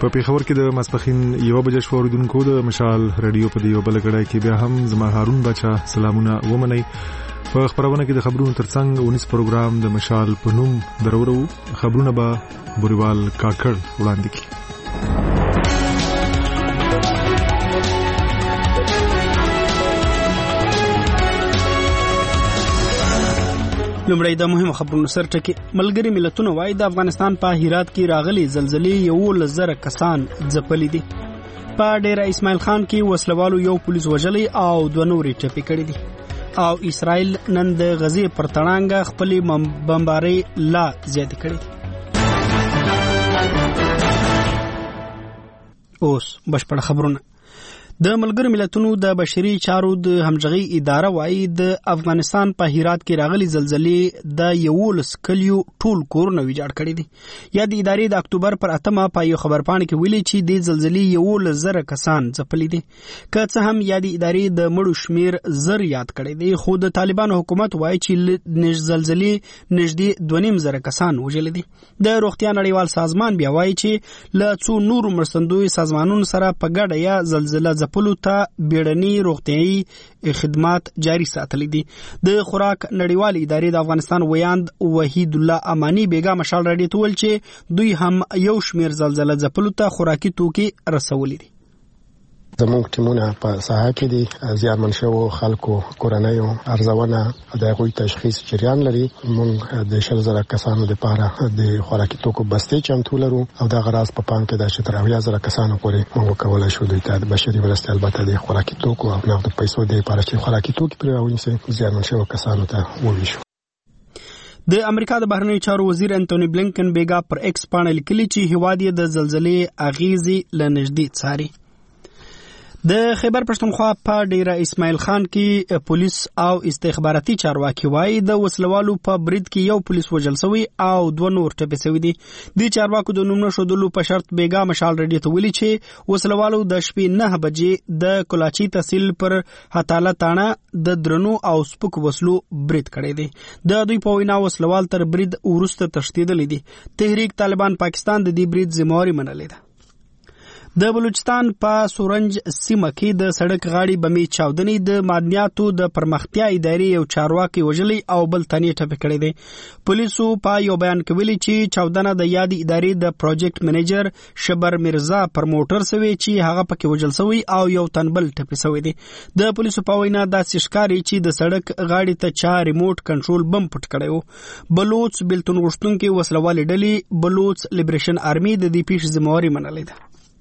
په پیښور کې د ماسپښین 1 بجې شو اوریدونکو د مشال رادیو په دیو بل کړای کې بیا هم زما هارون بچا سلامونه ومنئ. په خبرونه کې د خبرونو ترڅنګ 19 پروګرام د مشال په نوم درورو خبرونه به بوريوال کاکړ وړاندې کړي. لومړی د مهمو خبرونو سرټکی. ملګری ملتونو وايي د افغانستان په هرات کې راغلي زلزلې 11,000 کسان ځپلي دي. په ډیره اسماعیل خان کې وسلوالو یو پولیس وژلي او 2 نورې ټپي کړي دي. او اسرائیل نن د غزې پر تړانګه خپلې بمبارۍ لا زیاتې کړي. اوس بشپړ خبرونه. د ملګری ملتونو د بشري چارو د همغږي اداره وايي د افغانستان په هرات کې راغلي زلزلې د 11 کلیو ټول کورونه ویجاړ کړي دي. یا د ادارې د اکتوبر پر 8 په یو خبرپاڼه کې ویلي چې د زلزلې 11,000 کسان ځپلي دي. که څه هم یا د ادارې د مړو شمیر زر یاد کړي دي، خو د طالبانو حکومت وايي چې زلزلې نږدې 2,500 کسان وژلي دي. د روغتیا نړیوال سازمان بیا وايي چې له څو نورو مرستندوی سازمانونو سره په ګډه یا زلزلہ ځپلو ته بیړني روغتیايي خدمات جاري ساتلي دي. د خوراک نړیوال ادارې د افغانستان ویاند وحید الله امانی بیګا مشال راډیو ته ویل چې دوی هم یو شمیر زلزلہ ځپلو ته خوراکي توکي رسولي دي. زموږ ټیمونه په ساحه کې دي، زیانمن شوو خلکو کورنیو ارزونه د هغوی تشخیص جریان لري. موږ د 10,000 کسانو لپاره د خوراکي توکو بستې چمتو لرو او دا غراض په پام کې ده چې تر 80,000 کسانو پورې موږ کولای شو دوی ته د بشري مرستې البته د خوراکي توکو او نقد پیسو د لپاره چې خوراکي توکي پرې راونیسي زیانمن شوو کسانو ته وویشو. د امریکا د بهرنیو چارو وزیر انټونی بلینکن بیګا پر ایکس باندې لیکلي چې هیواد یې د زلزلې اغیزې لنږدې څاري. د خیبر پښتونخوا په ډیره اسماعیل خان کې پولیس او استخباراتي چارواکي وايي د وسلوالو په برید کې یو پولیس وژل شوی او 2 نور ټپي شوی دي. د چارواکو د نوم نشودلو په شرط بیګا مشال رډي ته ویلي چې وسلوالو د شپې 9 بجې د کلاچی تحصیل پر هتاله تاڼه د درنو او سپک وسلو برید کړی دی. د دوی په وینا وسلوال تر برید وروسته تښتیدل دي. تحریک طالبان پاکستان د دې برید ذمہواری منلې ده. د بلوچستان په سورنج سیمه کې د سړک غاړې بمې چاودنې د معدنیاتو د پرمختیا ادارې یو چارواکي وژلي او بل تنې ټپي کړی دی. پولیسو په یو بیان کې ویلي چې چاودنه د یادې ادارې د پروجیکټ منیجر شبر مرزا پر موټر سوي چې هغه پکې وژل شوی او یو تنبل ټپي شوی دی. د پولیسو په وینا داسې ښکاري چې د سړک غاړې ته چا ریموټ کنټرول بم پټ کړی و. بلوچ بلتون غوښتونکي وسلوالې ډلې بلوچ لیبریشن آرمي د دې پیښې ذمہواری منلې ده.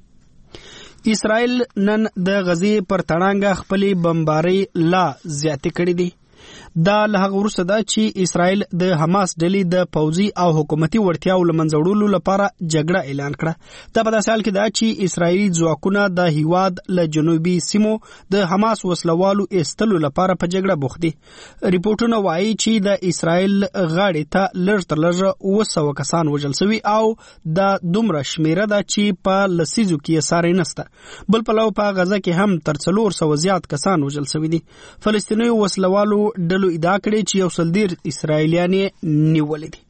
اسرائیل نن د غزې پر تړانګه خپلې بمبارۍ لا زیاتې کړې دي. دا له هغه وروسته ده چې اسرائیل د حماس ډلې د پوځي او حکومتي وړتیاو له منځه وړلو لپاره جګړه اعلان کړه. دا په داسې حال کې ده چې اسرائیلي ځواکونه د هیواد له جنوبي سیمو د حماس وسلوالو ایستلو لپاره په جګړه بوخت دي. ریپورټونه وایي چې د اسرائیل غاړې ته لږ تر لږه 200 کسان وژل شوي او دا دومره شمیره ده چې په لسیزو کې یې ساری نشته. بل پلو په غزه کې هم تر 400 زیات کسان وژل شوي دي. فلسطیني وسلوالو ډلو ادعا کړې چې یو سلدیر اسرائیلیان نیولې دي.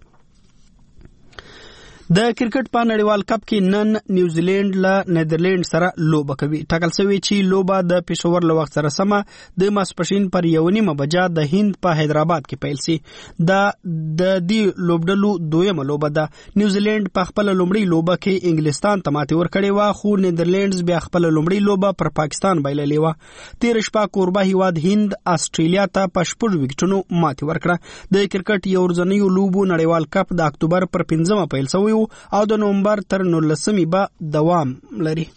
د کرکټ په نړیوال کپ کې نن نیوزیلند له نیدرلند سره لوبه کوي. ټاکل شوی چې لوبه د پېښور له وخت سره سمه د ماسپښین پر 1:30 بجې د هند په حیدرآباد کې پیل شي. دا د دې لوبډلو دویمه لوبه ده. نیوزیلند په خپل لومړی لوبه کې انګلستان ته ماتې ورکړې و، خو نیدرلندز بیا خپل لومړی لوبه پر پاکستان بایللې و. تیر شپه کوربه هیواد هند استرالیا ته په 6 وکټونو ماتې ورکړه. د کرکټ یو ورځنیو لوبو نړیوال کپ د اکتوبر پر 5 پیل شوی او د نومبر تر 19 به دوام لري.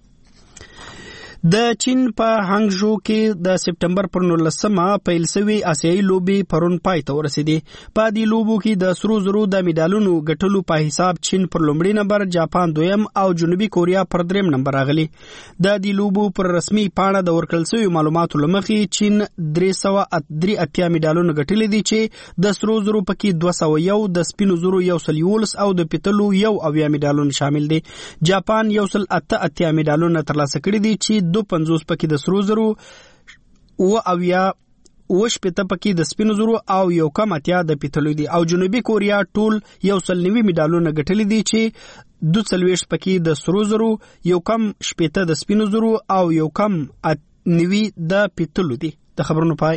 د چین په هانګژو کې د سپټمبر پر 19 پیل شوی آسیایي لوبي پرون پای ته ورسېدې. په دې لوبو کې د سرو زرو د میډالونو ګټلو په حساب چین پر لومړي نمبر، جاپان دویم او جنوبي کوریا پر دریم نمبر راغلي. د دې لوبو پر رسمي پاڼه د ورکړل شوی معلوماتو لمخې چین 383 میډالونه ګټلي دي چې د سرو زرو پکې 201، د سپینو زرو 111 او د پیتلو 1 میډالونه شامل دي. جاپان 188 میډالونه ترلاسه کړي دي چې 52 پکې د سرو زرو او وشپته پکې د سپینو زرو او یو کم اتیا د پیتلو دي او جنوبي کوریا ټول 190 میډالونه ګټلي دي چې 42 پکې د سرو زرو، یو کم شپته د سپینو زرو او یو کم 90 د پیتلو دي. د خبرونو پای.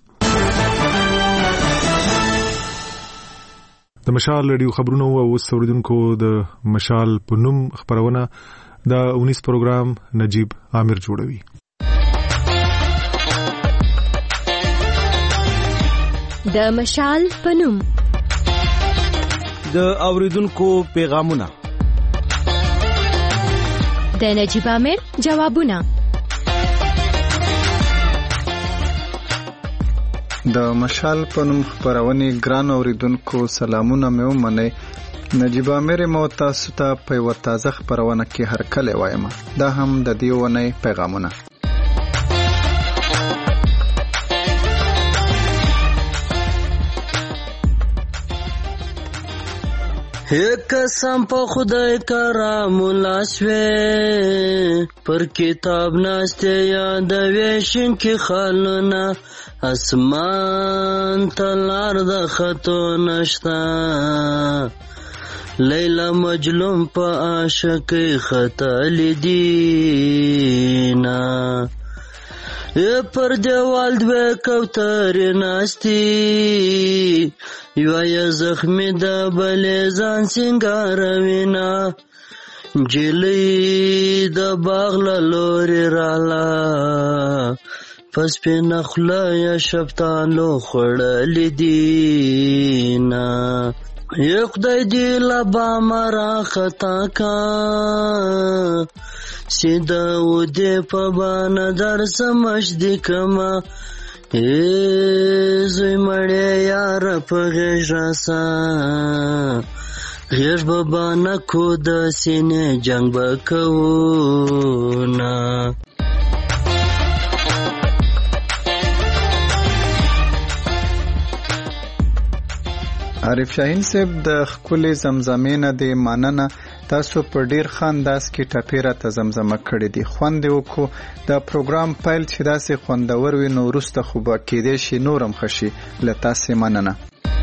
د مشال رادیو خبرونه او اوسوردونکو د مشال پنوم خبرونه د 19 پروګرام نجیب عامر جوړوي. د مشال پنوم د اوریدونکو پیغامونه، د نجیب عامر جوابونه. د مشال پنوم خبرونه ګران اوریدونکو سلامونه مې ومنئ. نجیب عامر مو تاسو ته په یو تازه خبرونه کې هر کله وایم. دا هم د دې ونې پیغامونه. एक कसम په خدای کرام لاسوي پر کتاب ناشته یاد ویشن کې خالونه اسمان تلار د خطو نشتا لیلا مجلوم په عاشق خطا لیدینا پر دیوال دوه کوترې ناشتي یو زخمی د بلې ځان سنگاروینا جلی د باغ لوري رالا پس په نخله یا شپتانو خړلې دینا یو خدای دی لبا مرا خطا کا سیدا و دې په باندې در سمش دی کما زوی مړی یار په غیږ راسا غیږ بابا نکو د سینې جنگ بکونا. عارف شاهین صاحب د خپلې زمزمې نه د مننه تاسو په ډیر خانداس کې ټاپیره ته زمزمه کړې دي. خوند وکړو د پروګرام پایل چې داسې خوندور وي نو وروسته خو به کېدای شي نورم خشي. له تاسې مننه.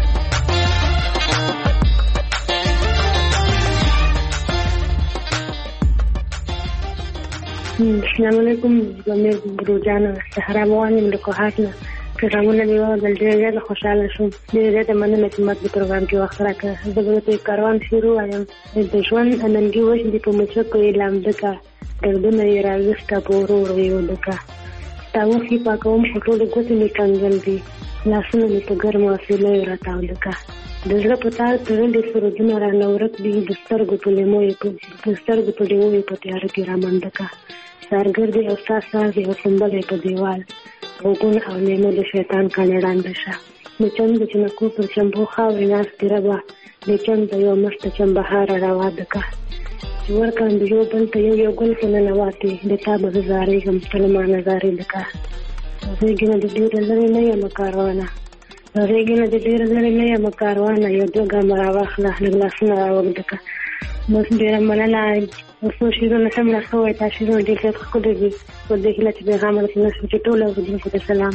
السلام علیکم. زمیر بروجانو صحرا موانیم لکوهاتنا پروګرامونه دی ول ډېر زیات خوشاله شوم. ډېر زیات مننه چې ماته پروګرام کې وخت راکړ. زه به ته کاروان شروع وایم. د ژوند اننګي وښ دي په مچو کې اعلان دکا دردونه یې راوستا پورو ورو دکا تاو کې پاکوم ټول ګوتې می کنګل دي لاسونه می په ګرمو وسیله راتاو دکا د زړه په تار ترلې سرودونه را نورت دي د سترګو په لیمو یې په سترګو په دیوې په تیار کې را مندکا سارګردي او ساسازي او سنبلې په دیوال وګون او نیمو د شیطان کانډان دشه د چند چې نکو پر چمبو خاورې ناس تیربا د چند یو مشت چم بهار روا دکا ورکان د یو بل ته یو ګل څنګه نواتي د تابه زارې هم سلمان زارې دکا زګینه د ډېر لري نه یم کاروانه زګینه د ډېر لري نه یم کاروانه یو دوه مرا واخله لاسونه راوګدکا نو ډېر مننه اوسو شیرونه سم راخوي تاسو ډېر ښه خو دې په دې کې چې پیغام رسول چې ټول ورته په سلام.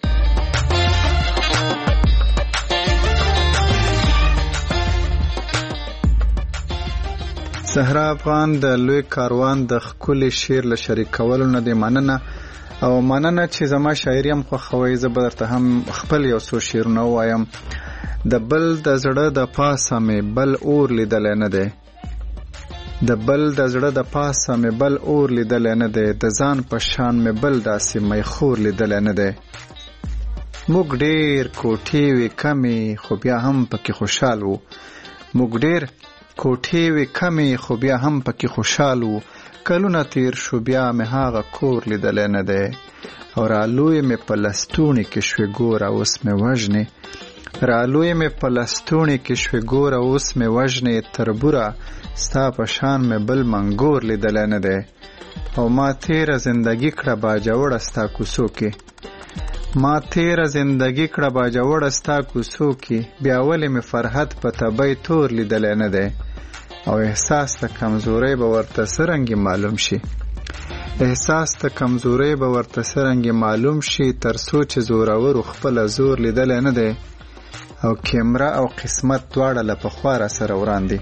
صحرا افغان د لوی کاروان د خپل شعر له شریکولو نه دی مننه او مننه چې زما شاعري هم خوښوي. زه به درته هم خپل یو څو شعرونه وایم. د بل د زړه د پاسه مې بل اور لیدل نه دی د بل د زړه د پاسه مې بل اور لیدل نه دی د ځان په شان مې بل داسې مې خور لیدل نه دی موږ ډېر کوټې وې کمې خو بیا هم پکې خوشحال وو موږ ډېر کوټې وې کمې خو بیا هم پکې خوشحال وو کلونه تیر شو بیا مې هغه کور لیدل نه دی او رالوی مې په لستوڼي کې شوې ګوره اوس مې وژنې رالوی مې په لستوڼي کې شوې ګوره اوس مې وژنې تربوره ستا په شان مې بل منګور لیدل نه دی او ما تیره زندگی کړه باجوړه ستا کوڅو کې ما تیره زندگی کړه باجوړه ستا کوڅو کې بیا ولې مې فرحت په تبۍ تور لیدل نه دی او احساس د کمزورۍ به ورته څرنګه معلوم شي احساس ته کمزوري به ورته څرنګه معلوم شي تر څو چې زورور خپل زور لیدل نه دی او کیمرا او قسمت دواړه له پخوا را سره وړاندې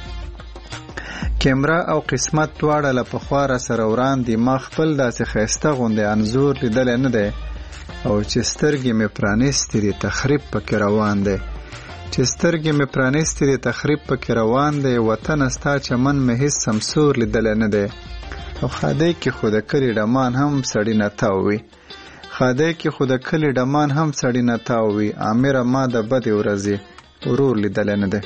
کیمرا او قسمت دواړه له پخوا را سره وړاندې ما خپل داسې ښایسته غوندې انځور لیدل نه دی او چې سترګې مې پرانیستې دي تخریب پکې روان دی چې سترګې مې پرانیستې دي تخریب پکې روان دی وطن ستا چمن مې هیڅ سمسور لیدل نه دی او خادی کې خو د کلي ډمان هم سړی نه تاو وي خادی کې خو د کلي ډمان هم سړی نه تاو وي امره ما د بدې ورځې ورور لیدلی نه دی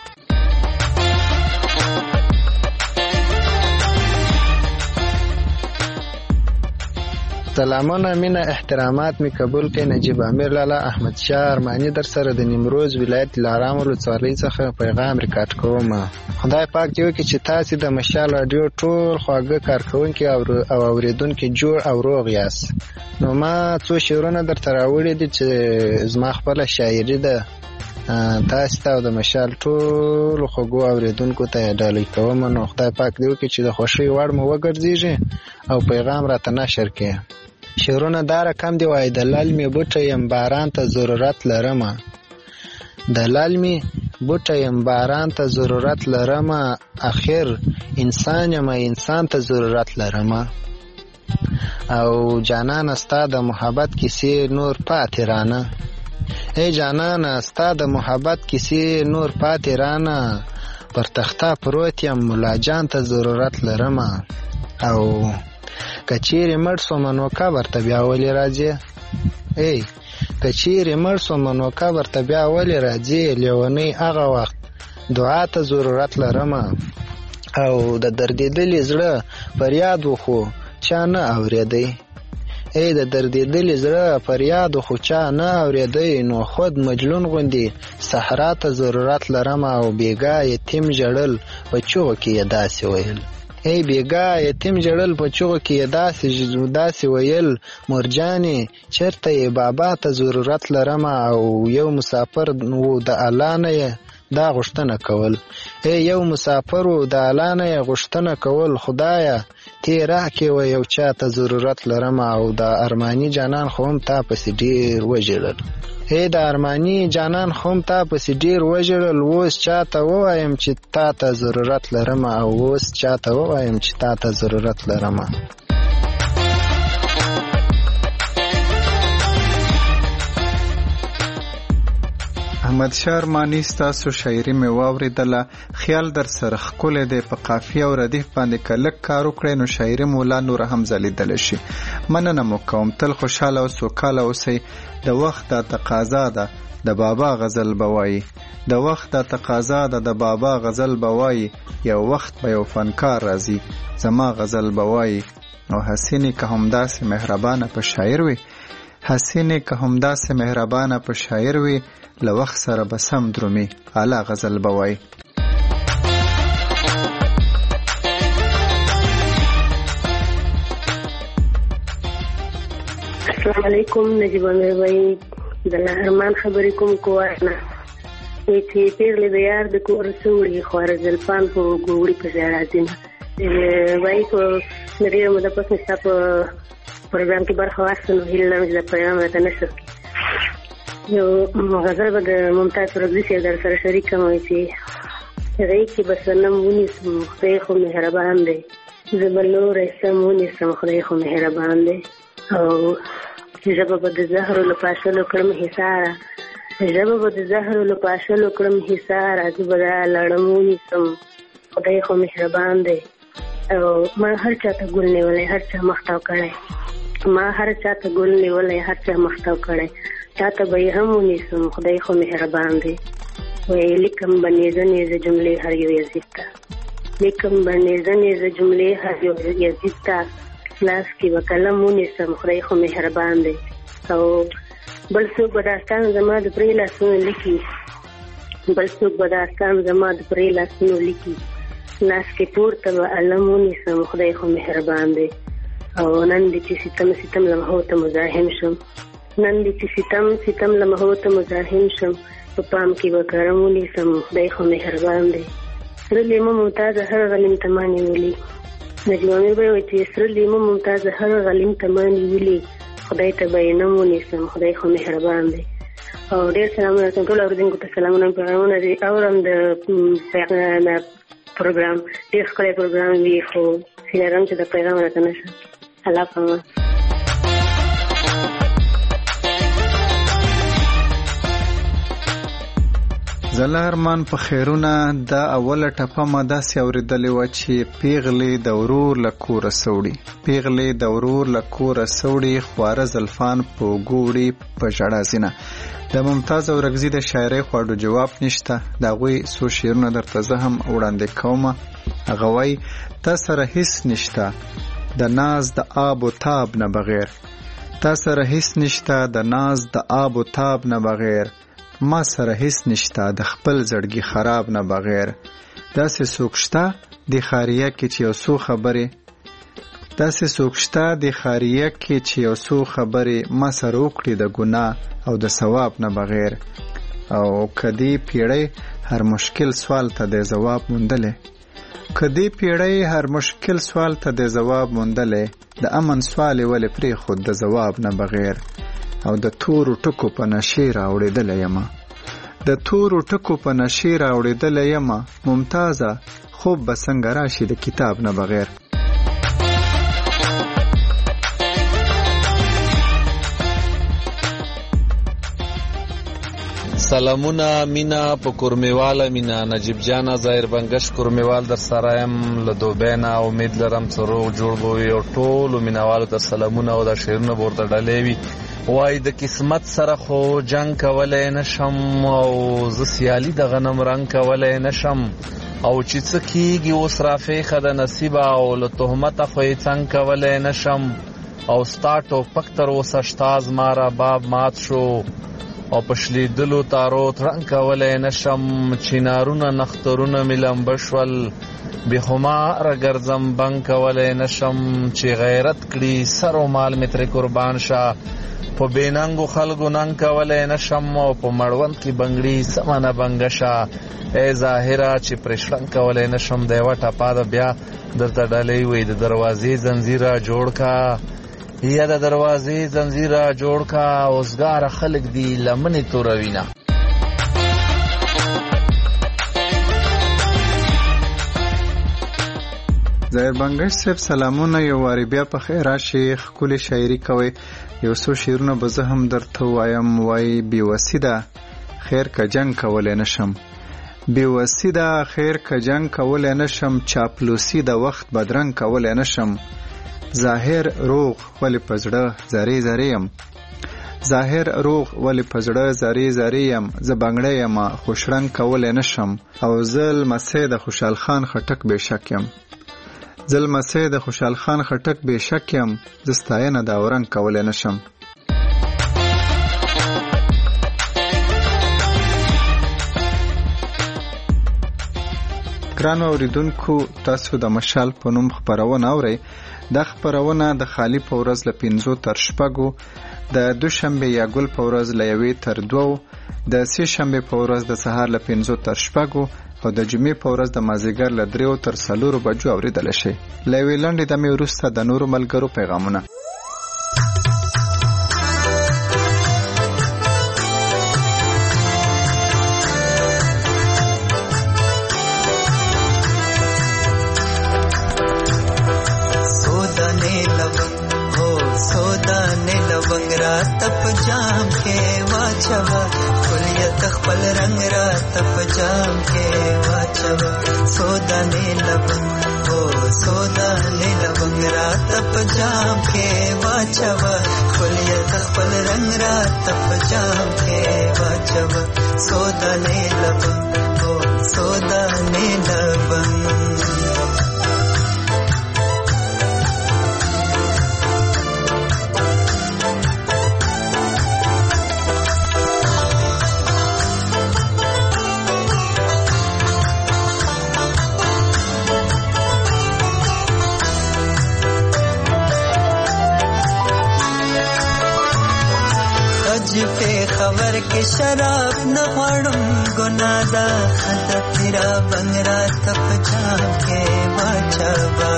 سلامونه مینه احترامات می قبول کړئ نجیب امیر لالا احمد شاه ارمانی در سره د نیمروز ولایت لارام ولسوالۍ څخه پیغام ریکارډ کوم خدای پاک دې وکړي چې تاسو د مشال رادیو ټول خواږه کارکونکي او اوریدونکي جوړ او روغ یاست نو ما څو شعرونه درته راوړي دي چې زما خپله شاعري ده تاسو ته د مشال ټول خوږو اوریدونکو ته ډالۍ کوم نو خدای پاک دې وکړي چې د خوښۍ وړ مو وګرځېږي او پیغام راته نشر کړي شعرونه دا رقم دی وای د للمې بوټه یم باران ته ضرورت لرمه د للمې بوټه یم باران ته ضرورت لرمه اخر انسان یم انسان ته ضرورت لرمه او جانان ستا د محبت کیسې نور پاتې رانه ای جانان ستا د محبت کیسې نور پاتې رانه پر تخته پروت یم ملا جان ته ضرورت لرمه او کچیرې مړ سوم نو قبر ته بیا ولې راځې ای کچیرې مړ سوم نو قبر ته بیا ولې راځې لیونی هغه وخت دعا ته ضرورت لرمه او د دردېدلي زړه فریاد خو چا نه اورېدی ای د دردېدلي زړه فریاد خو چا نه اورېدی نو خود مجنون غوندې صحرا ته ضرورت لرمه او بېګا یتیم ژړل په چغو کې یې داسې ویل ای بیګا یتیم جړل په چغو کې داسې ویل مرجانې چېرته یې بابا ته ضرورت لرمه او یو مسافر و د الله نه یې دا غوښتنه کول ای یو مسافر و د الله نه یې غوښتنه کول خدایه تی راکې و یو چا ته ضرورت لرمه او د ارماني جانان خو هم تا پسې ډېر وژړل ای د ارماني جانان خو هم تا پسې ډېر وژړل اوس چاته ووایم چې تا ته ضرورت لرمه او اوس چاته ووایم چې تا ته ضرورت لرمه احمد شاه ارمانی ستاسو شاعري مې واورېدله خیال در سره ښکلی دی په قافیه او ردیف باندې که لږ کار وکړئ نو شاعري مو لا نوره هم ځلیدلی شي مننه مو کوم تل خوشحاله او سوکاله اوسئ د وخت دا تقاضا ده د بابا غزل به وایي د وخت دا تقاضا ده د بابا غزل به وایي یو وخت به یو فنکار راځي زما غزل به وایي نو حسینې که همداسې مهربانه په شاعر وي حسینې که همداسې مهربانه په شاعر وي له وخت سره به سم درومي اعلی غزل به وایي السلام علیکم نجیب امیر بھائی د لهرمان خبرې کوم کوارنه چې پیغلې د یار د کور سوړي خوار زلفان په ګوړي په راځي وای کو ډېر مده پس نشته په پروګرام کې برخه واخلم هیله لرم چې د پیغام راته نشر یو غزل به د ممتاز رضوي صاحب در سره شریکم چې هغې کې به صنم ونیسم خدای خو مهربان دی زه به لوری سم ونیسم خدای خو مهربان دی او ژبه به د زهرو له پاشلو کړم حصاره ژبه به د زهرو له پاشلو کړم حصاره زه به دا لړم ونیسم خدای خو مهربان دی او ما هر چا ته ګل نیولی هر چا مختاو کړی ما هر چا ته ګل نیولی هر چا مختاو کړی چاته به یې هم ونیسم خدای خو مهربان دی وایي لیکم به نیزه نیزه جملې هر یو یزید ته لیکم به نیزه نیزه جملې هر یو یزید ته لاس کې به قلم ونیسم خدای خو مهربان دی او بل څوک به داستان زما د پرې لاسونو لیکي بل څوک به داستان زما د پرې لاسونو لیکي لاس کې پورته به علم ونیسم خدای خو مهربان دی او نن دې چې ستم ستم لمحو ته مزاحم شم نن دې چې ستم ستم لمحو ته مزاحم شم په پام کې به کرم ونیسم خدای خو مهربان دی سره لیمه ممتازه هر غلیم ته ما نیولي نجیب امیر به وایي چې سره لیمو ممتاز هر غلیم ته ما نیولي خدای ته به یې نه ونیسم خدای خو مهربان دی. او ډېر سلامونه ټول اورېدونکو ته سلامونه پیغامونه دي. اورم د پروګرام ډېر ښکلی پروګرام وي خو هیله چې د پیغام راته نشم. الله پامان. زله ارمان په خیرونه دا اوله ټپه ما داسې اورېدلې وه چې پیغلې د ورور له کوره سوړي پیغلې د ورور له کوره سوړي خواره زلفان په ګوړي په ژړا ځینه. د ممتاز اورکزي د شاعرۍ خواړو جواب نشته. د هغوی څو شعرونه درته زه هم وړاندې کومه. هغه وایي تا سره هیڅ نشته د ناز د آب و تاب نه بغیر تا سره هیڅ نشته د ناز د آب و تاب نه بغیر ما سره هیڅ نشته د خپل زړګي خراب نه بغیر. داسې څوک شته د خاریه کې چې یو څو خبرې داسې څوک شته د خاریه کې چې یو څو خبرې ما سره وکړي د ګناه او د ثواب نه بغیر. او کدی پیړۍ هر مشکل سوال ته د جواب موندلې کدی پیړۍ هر مشکل سوال ته د جواب موندلې د امن سوال ولې پرې خود د جواب نه بغیر. او د تورو ټکو په نشي راوړېدلی یمه د تورو ټکو په نشي راوړېدلی یمه ممتازه خوب به څنګه راشي د کتاب نه بغیر. سلامونه مینا په کورمیواله مینا نجیب جانا ظاهر بنگش کورمیوال در سره یم له دوبۍ نه. امید لرم چې روغ جوړ به وي او ټولو مینوالو ته سلامونه او دا شعرونه به ورته ډلې وي. وای د قسمت سره خو جنگ کولی نشم او زه سیالي د غنم رنګ کولی نشم او چې څه کېږي اوس رافیښه د نصیبه او له تهمته خو یې څنګ کولی نشم او ستا ټوپک تر اوسه شته زما رباب مات شو او په شلیدلو تارو ترنګ کولی نشم. چینارونه نخترونه مې لمبه شول بې خماره ګرځم بنګ کولی نشم چې غیرت کړي سر و مال مې ترې قربان شه په بېننګو خلکو ننګ کولی نشم او په مړوند کې بنګړي سمه نه بنګه شه. ای ظاهره چې پرې شړنګ کولی نشم د یوه ټپه ده بیا درته ډلې وي د دروازې زنځیر را جوړ کا یا د دروازې زنځیر را جوړ کا اوزګاره خلک دي لمنې توروینه. ظاهر بنگش صاحب سلامونه. یو وارې بیا په خیر راشي. ښکلې شاعري کوئ. یو څو شعرونه به زه هم درته وایم. وایي بېوسي ده خیر که جنګ کولی نشم بېوسي ده خیر که جنګ کولی نشم چاپلوسي د وخت بدرنګ کولی نشم. ظاهر روغ ولې په زړه زارې زارې یم ظاهر روغ ولې په زړه زارې زارې یم زه بنګړی یم خو شړنګ کولی نشم او زه لمسی د خوشحال خان خټک بې شک یم زه لمسی د خوشحال خان خټک بې شک یم زه ستاینه د اورنګ کولی نشم. ګرانو اوریدونکو تاسو د مشال په نوم خپرونه اورئ. دا خپرونه د خالی په ورځ له 5 تر 6 د دوشنبه یا ګل په ورځ له 1 تر 2 د سه شنبه په ورځ د سهار له 5 تر 6 او د جمعې په ورځ د مازیګر له 3 تر 4 بجو اوریدل شي. له ویلانډې د مې وروسته د نورو ملګرو پیغامونه. تپ جام کے واچوا کلیت خپل رنگ را تپ جام کے واچوا سودا نے لونگ او سودا نے لونگ را تپ جام کے واچوا کلیت خپل رنگ را تپ جام کے واچوا سودا نے لونگ او سودا نے لونگ. چې په خبر کې شراب نه غواړم ګناه ده خطا تیرا بنګرا تپ جام کې واچوا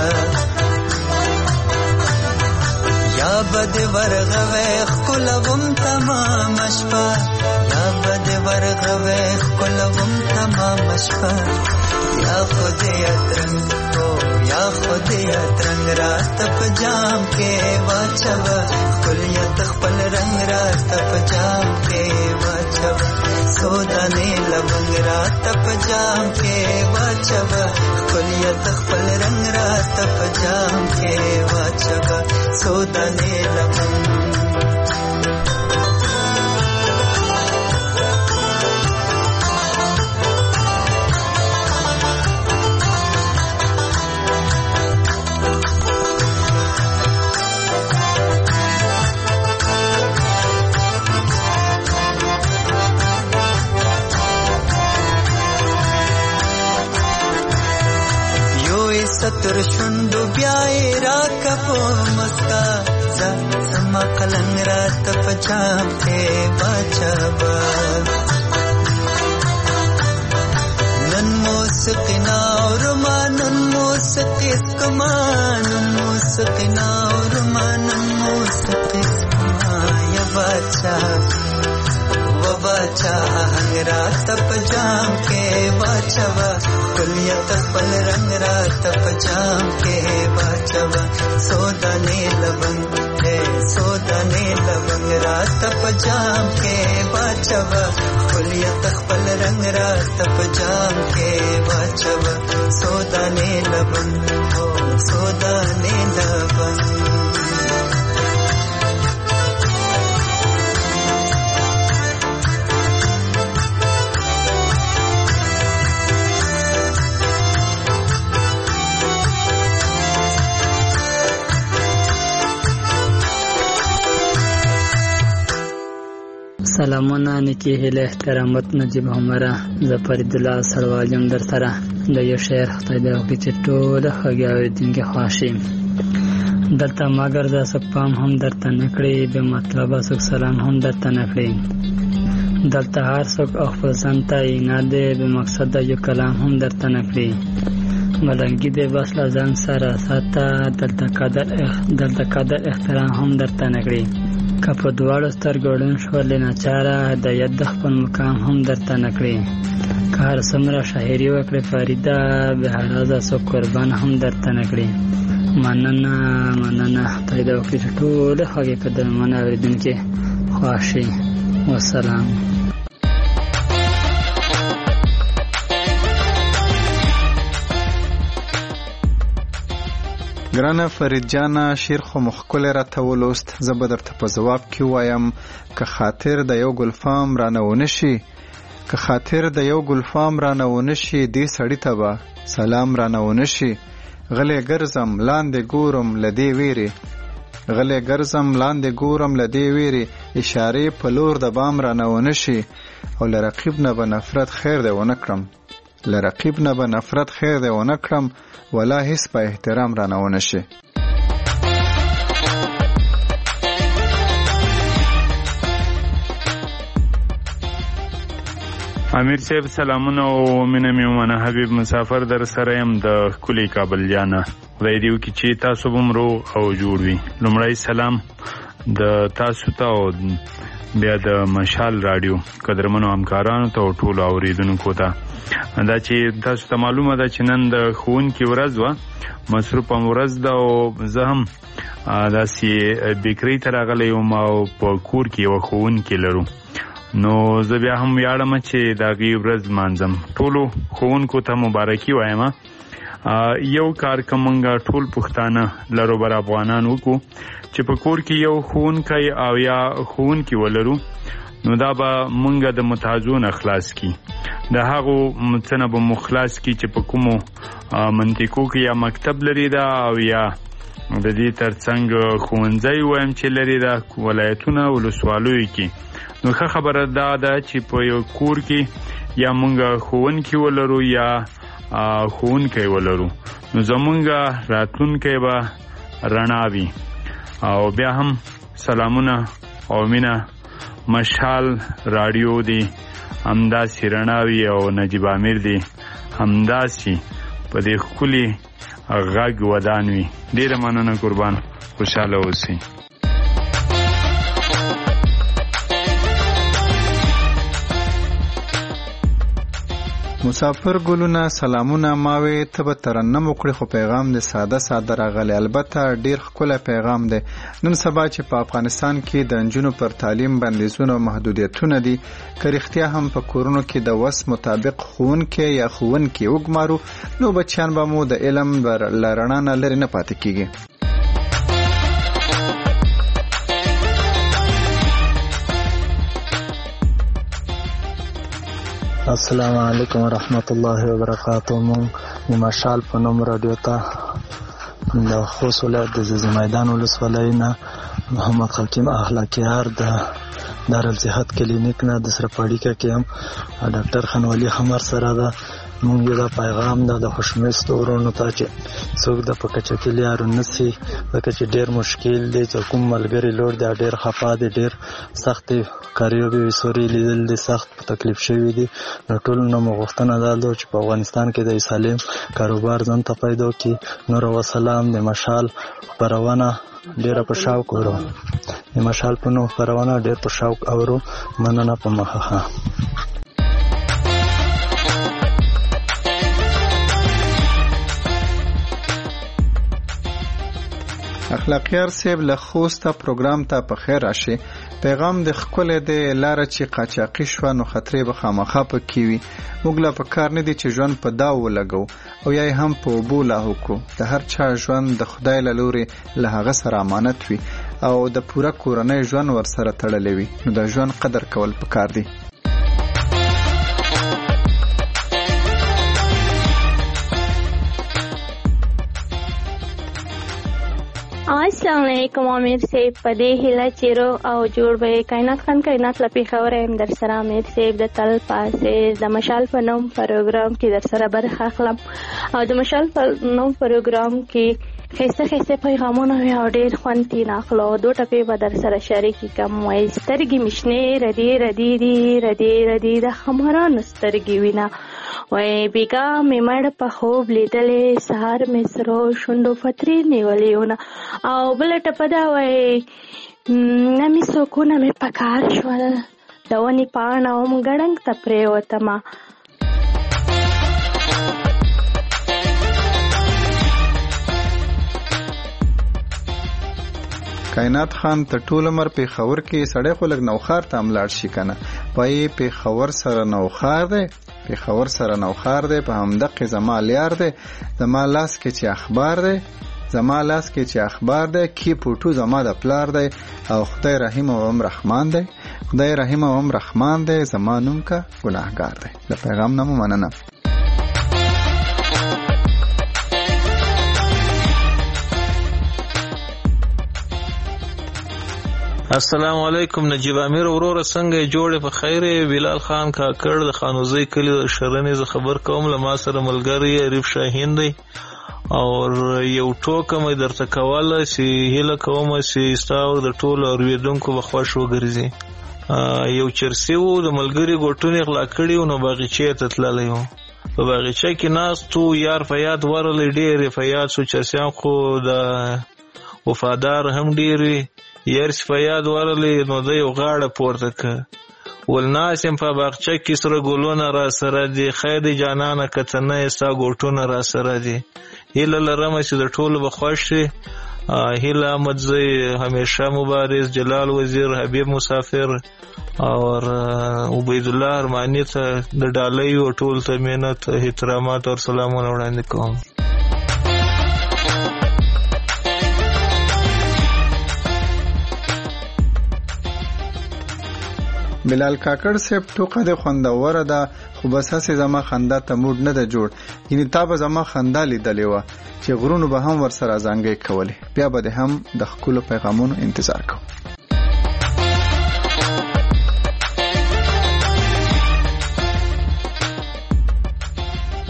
یا بد ورغوي خلوم تمام شپه یا بد ورغوي خلوم تمام شپه یا خدای اترنګ او یا خدای اترنګ رات په جام کې واچوا کلیت خپل رنگ رات په جام کې واچوا سودانه لونګ رات په جام کې واچوا کلیت خپل رنگ رات په جام کې واچوا سودانه لونګ ستر شوندو بیاي را کپو مسکا زما قلنګ رات پچام ته بچبا نن موسقنا اور مانن موسقس کمان موسقنا اور مانن موسقس کما یا بچا وبچا رات پجام کے بچوا کلیت خپل رنگ رات پجام کے بچوا سودانے لونگ ہے سودانے لونگ رات پجام کے بچوا کلیت خپل رنگ رات پجام کے بچوا سودانے لونگ ہو سودانے لونگ سلامونه نیکی هیله احترامات نجیب همرا زفرید الله سرواجم در سره د یو شعر خدای دې وکړي چې ټول هغه اوریدونکي خواشي درته ماګر د سپام هم درته نکړي به مطلب اسک سلام هم درته نکړي دلته هر څوک خپل ځان ته نه دی به مقصد د یو کلام هم درته نکړي ملنګي دې بس ځان سره ساته دلته قدر احترام هم درته نکړي که په دواړو سترګو ړوند شولې ناچاره هدایت د خپل مقام هم درته نه کړي که هر څومره شاعري وکړې فریده بهرازه څوک قربان هم درته نه کړي مننه خدای دې وکړي چې ټولې خوږې قدرمنې اورېدونکي خوښ والسلام. ګرانه فرید جانا شیر خو مخکل را تولوست زه به درته په جواب کې وایم که خاطر د یو ګلفام رانه ونشي که خاطر د یو ګلفام رانه ونشي دې سړی ته به سلام رانه ونشي غلی ګرځم لاندې ګورم له دې ویرې غلی ګرځم لاندې ګورم له دې ویرې اشارې په لور د بام رانه ونشي او له رقیب نه به نفرت خیر دی ونه کړم له رقیب نه به نفرت خیر دی ونه کړم ولا هیڅ په احترام رانه ونشي. امیر صاحب سلامونه او مینه میومنه حبیب مسافر در سره يم د کلی کابل جانا خدای دې وکړي چې تاسو بمرو او جوړ وي. لومړی سلام د تاسو ته او بیا د مشال رادیو قدرمنو همکارانو ته او ټولو اوریدونکو ته. دا چې تاسو ته معلومه ده چې نن د ښوونکي ورځ وه مصروفه ورځ ده او زه هم داسې بیکرۍ ته راغلی یم او په کور کې یوه ښوونکي لرو نو زه بیا هم ویاړم چې د هغې ورځ لمانځم. ټولو ښوونکو ته مبارکي وایم. یو کار که موږ ټول پښتانه لرو بر افغانان وکړو چې په کور کې یو ښوونکی او یا ښوونکي ولرو نو دا به موږ د متعضو نه خلاص کي د هغو څه نه به مو خلاص کي چې په کومو منطقو کې یا مکتب لري ده او یا د دې ترڅنګ ښوونځی وایم چې لري ده ولایتونه ولسوالیو کې. نو ښه خبره دا ده چې په یو کور کې یا موږ ښوونکي ولرو یا ښوونکی ولرو نو زمونږ راتلونکی به رڼا وي. او بیا هم سلامونه او مینه مشال رادیو دی همداسې رڼاوي او نجیب امیر دی همداسې په دې ښکلي غږ ودان وي. ډېره مننه قربان، خوشحاله اوسئ. مسافر ګلونه سلامونه ماوي ته به ترنم وکړي، خو پیغام د ساده راغلی. البته ډیر ښکلی پیغام دی. نن سبا چې په افغانستان کې د نجونو پر تعلیم بندیزونه او محدودیتونه دي، که رښتیا هم په کورونو کې د وس مطابق ښوونکي یا ښوونکي وګمارو، نو بچیان به مو د علم له رڼا نه لرې نه پاتې کیږي. السلام علیکم ورحمت الله وبرکاته. مونږ د مشال په نوم رادیو ته د خوست ولایت د زیزی میدان ولسوالۍ نه محمد حکیم اخلاقیار د دارالصحت کلینیک نه د سره په اړیکه کې هم ډاکټر خانوالي خمر سره ده. مونږ دا پیغام ده د خوشمست ورونو ته چې څوک د په کچه کې لیارو نسی، ځکه چې ډېر مشکل دی. چې کوم ملګري لوړ دی ډېر خفا دی، ډېر سختې کاریوبې سوري لیدل دي، سخت په تکلیف شوي دي. د ټولو نه مو غوښتنه دا ده چې په افغانستان کې د سالم کاروبار ځان ته پیدا کړي. نور وسلام. د مشال خپرونه ډېره په شوق اورو، د مشال په نوم خپرونه ډېر په شوق اورو. مننه په مخه. اخلاقیار صاحب له خوسته پروګرام ته په خیر راشي. پیغام د ښکلی دی، لاره چې قاچاقي شوه نو خطرې به خامخا پکې وي. موږ لا په کار نه دی چې ژوند په داو ولګو او یا هم په اوبو لاهو کو. د هر چا ژوند د خدای له لورې له هغه سره امانت وي او د پوره کورنۍ ژوند ورسره تړلی وي، نو د ژوند قدر کول پکار دی. السلام علیکم امیر صاحب. په دې هیله چې روغ او جوړ به کائنات خان کائنات له پېښور یم در سره. امیر صاحب د تل پاسې د مشال په نوم پروګرام کې در سره برخه اخلم او د مشال په نوم پروګرام کې ښایسته پیغامونه وي او ډېر خوند ترې اخلو. 2 ټپې به در سره شریکې کړم. وایي سترګې مې شنې ردې دي د خمارانو سترګې وینه. وایي بیګا مې مړ په خوب لیدلې، سهار مې سرو شونډو فترې نیولېونه. او بله ټپه ده وایي نه مې څوکونه مې په کار شول، د ونې پاڼه هم ګړنګ ته پرېوتمه. کائنات خان ته ټول عمر پېښور کې سړی خو لږ نوخار ته هم لاړ شي که نه. وایي پېښور سره نوخار دی، پېښور سره نوخار دی، په همدقې زما لیار دی. زما لاس کې چې اخبار دی، زما لاس کې چې اخبار دی، کی پوټو زما د پلار دی او خدای رحیم او هم رحمان دی، خدای رحیم او هم رحمان دی، زما نوم که ګناهګار دی. د پیغام نه مو مننه. السلام علیکم. نجیب امیر وروره څنګه جوړې په خیر؟ بلال خان کاکړ د خانوزی کلی شرنې ز خبر کوم. له ما سره ملګری عریف شاهین دی او یو ټوکه مې درته کوله چې هیله کوم چې تاسو د ټولو اوریدونکو په خوښ وګرځي. یو چرسی وو د ملګری ګوټونه غلا کړی نو باغچې ته تللی و. په باغچې کې ناس تو یار فیاد ورلې ډېر فیاد سو چرسیان خو د وفادار هم ډېری یار فیاد ورلې نو د یو غاړه پورته ک ولناسم په باغچې کې سره ګلونه را سره دي، خیر جانانه کتنه ستا ګوټونه را سره دي. هیله لرم چې د ټولو به خوښ شي. هیله احمدزی، همیشه مبارز، جلال وزیر، حبیب مسافر او عبید الله ارمانی ته د ډالۍ او ټول ته مینت احترامات او سلامونه وړاندې کوم. بلال کاکړ صاحب ټوکه د خوندوره ده، خو بس هسې زما خندا ته موډ نه ده جوړ. یعنې تا به زما خندا لیدلې وه چې غرونو به هم ورسره زانګې کولې. بیا به د هم د ښکلو پیغامونو انتظار کوو.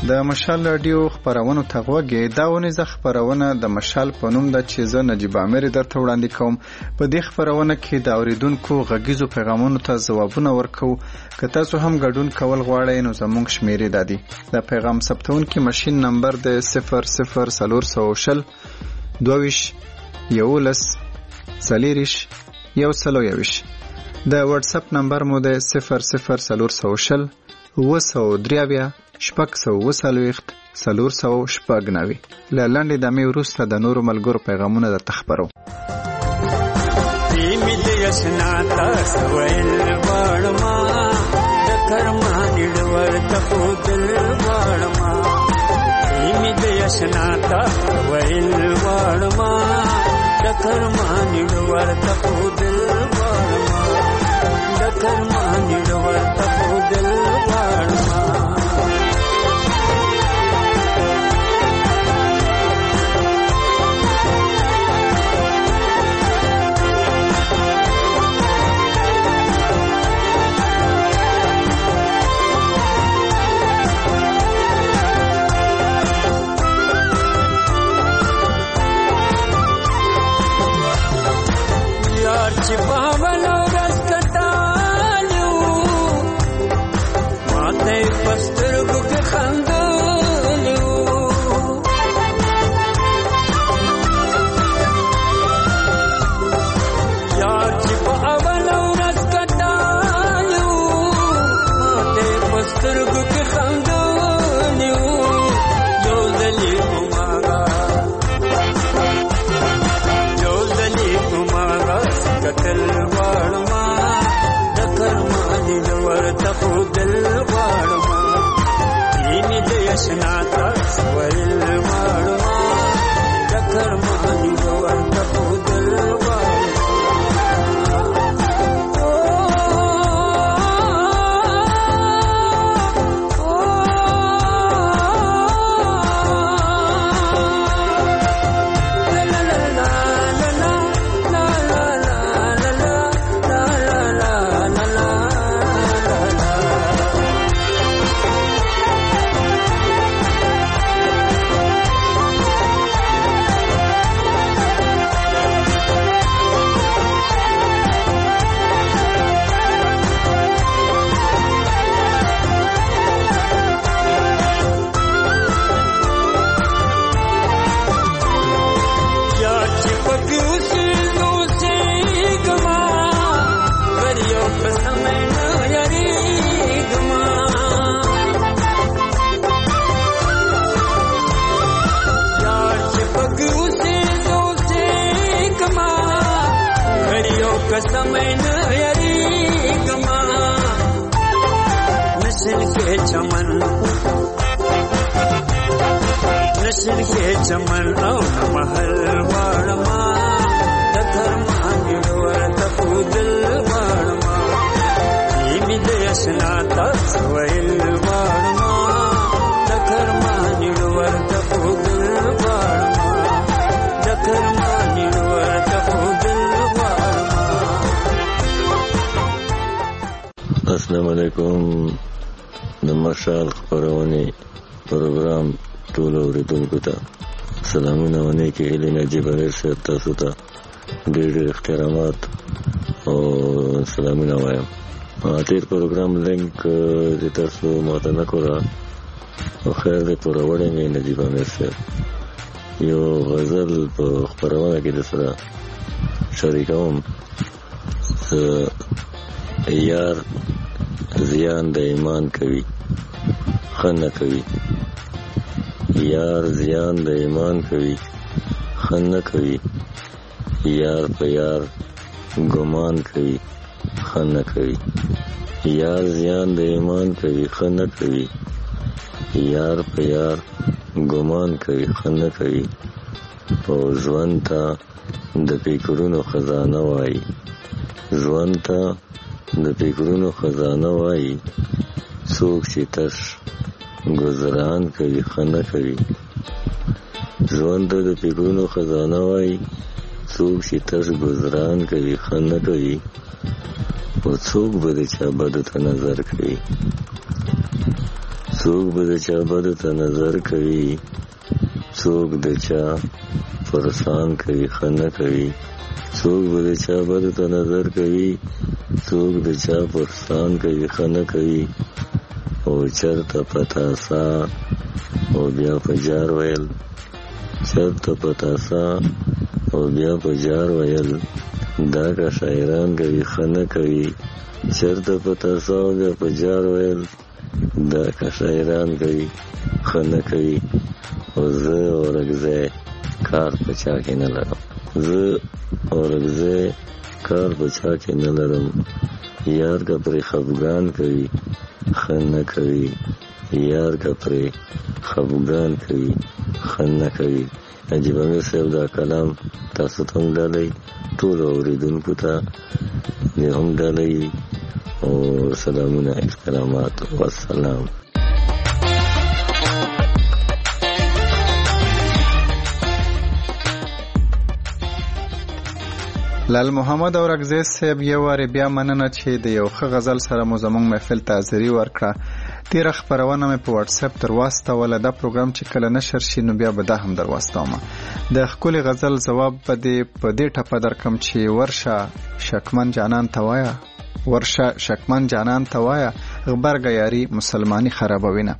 د مشال رادیو خبرونو ته غوږی. دا ونیزه خبرونه د مشال په نوم ده چې زه نجیب امیر درته وړاندې کوم. په دې خبرونه کې د اوریدونکو غږیزو پیغامونو ته ځوابونه ورکو. که تاسو هم ګډون کول غواړئ نو زموږ شمیرې دادي. د پیغام ثبتونکي ماشین نمبر د 00420 22 11 40 121. د واتس اپ نمبر مو د 00420 903 شپږ سوه اووه څلوېښت څلور سوه شپږ نوي. له لنډې دمې وروسته د نورو ملګرو پیغامونه درته خپرو. السلام علیکم. د مشال خبرونه پروګرام ټول اوریدونکو ته سلامونه ونه کې هیله نجیب امیر صاحب تاسو ته ډېر احترامات او سلامونه وایم. تیر پروګرام لینک د تاسو ماته نه کړه او خیر دې پروړې مې نجیب امیر صاحب یو غزل په خبرونه کې د سره شریکوم. یار زیان د ایمان کوي خنه کوي. یار زیان د ایمان کوي خنه کوي. یار په یار ګمان کوي خنه کوي. یار زیان د ایمان کوي خنه کوي. یار په یار ګمان کوي خنه کوي. او ژوند ته د فکرونو خزانه وایي. ژوند ته د فکرونو خزانه وایي. څوک چې تش گزاران کوي خنه کوي. ژوند ته د فکرونو خزانه وایي. څوک چې تش گزاران کوي خنه کوي. او څوک به د چا بدو ته نظر کوي. څوک به د چا بد ته نظر کوي، څوک د چا پرسان کوي ښه نه کوي، څوک به د چا بد ته نظر کوي، څوک د چا پرسان کوي ښه نه کوي. او چرته پتاسا او بیا په جار ویل، چرته پتاسا او بیا په جار ویل، دا که شاعران کوي ښه نه کوي. چرته پتاسا او بیا په جار ویل، دا که شاعران کوي ښه نه کوي. او زه اورګزی کار په چا کې نه لرم، زه اورګزی کار په چا کې نه لرم. یار که پرې خفګان کوي ښه نه کوي، یار که پرې خفګان کوي ښه نه کوي. نجیب امیر صاحب دا کلام تاسو ته هم ډالۍ، ټولو اورېدونکو ته دې هم ډالۍ. او سلامونه، احترامات، والسلام. لال محمد اورګزی صاحب یو وارې بیا مننه چې د یو ښه غزل سره مو زموږ محفل ته حاضري ورکړه. تېره خپرونه مې په واتساپ در واستوله. دا پروګرام چې کله نشر شي نو بیا به دا هم در واستومه. د ښکلې غزل ځواب به دې په دې ټپه درکم چې ورشه شکمن جانان ته وایه، ورشه شکمن جانان ته وایه، غبرګه یاري مسلماني خرابوینه.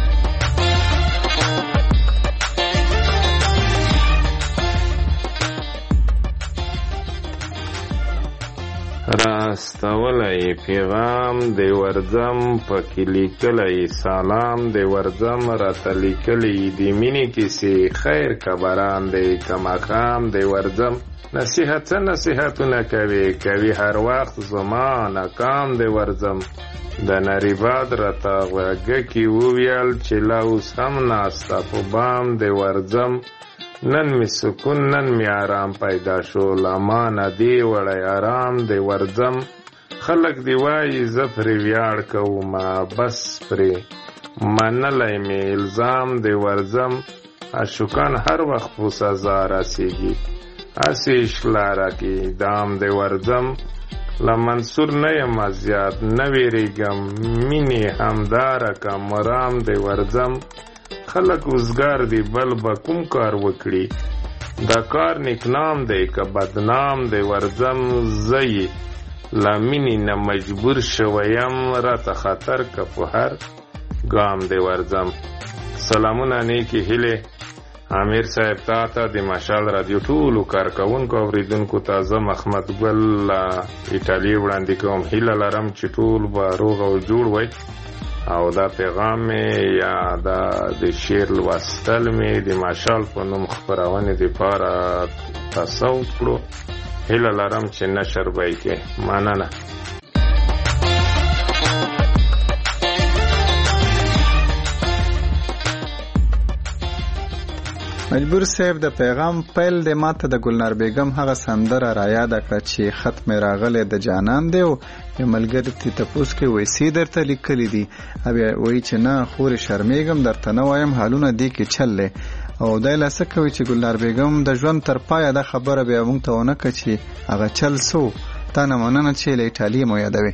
راستولی پیغام دی ورځم، پکې لیکلی سلام دی ورځم، راته لیکلی دی مینې کیسې خیر خبران دی که ماښام دی ورځم. نصیحت څه نصیحتونه کوي هر وخت زما ناکام دی ورځم. د نری باد راته غوږه کې وویل چې لا اوس هم ناسته په بام دی ورځم. نن می سکون نن می آرام پیدا شو، لمانه دی وړی آرام دی ورځم. خلق دی وایي زه پرې ویاړ کومه، بس پرې منلی می الزام دی ورځم. عاشقان هر وخت په سزا رسیږي، هسې اشلاره کې دام دی ورځم. له منصور نه یم زیات نه ویرېږم، مینې همداره که مرام دی ورځم. خلق وزګار دی بل به کوم کار وکړي، دا کار نیکنام دی که بدنام دی ورځم. زه یې له مینې نه مجبور شویم، راته خطر که په هر ګام دی ورځم. سلامونه نیکې هیلې امیر صاحب تا ته د مشال رادیو ټولو کارکوونکو اوریدونکو ته زه محمد ګل ایټالي وړاندې کوم. هیله لرم چې ټول به روغ او جوړ وي. او دا پیغام می یا دا د شعر لوستل می د مشال په نوم خپرونې دپاره تصوت کړو. هیله لرم چې نشر به یې کې. مننه. مجبور صاحب د پیغام پیل د ماته د ګلنار بیگم هغه سندره را یاد کړه چې خط مې راغلی د جانان دی او ملګری ته تپوس کې ویسې درته لیکلي دي. بیا وایي چې نه خورې شرمېږم درته نه وایم حالونه دې کې چل دی. او دی لاسه کوي چې ګلنار بیگم د ژوند تر پایه دا خبره بیا موږ ته ونه کړه چې هغه چل سو. تا نه مننه چې له ایټالیې مو یادوي.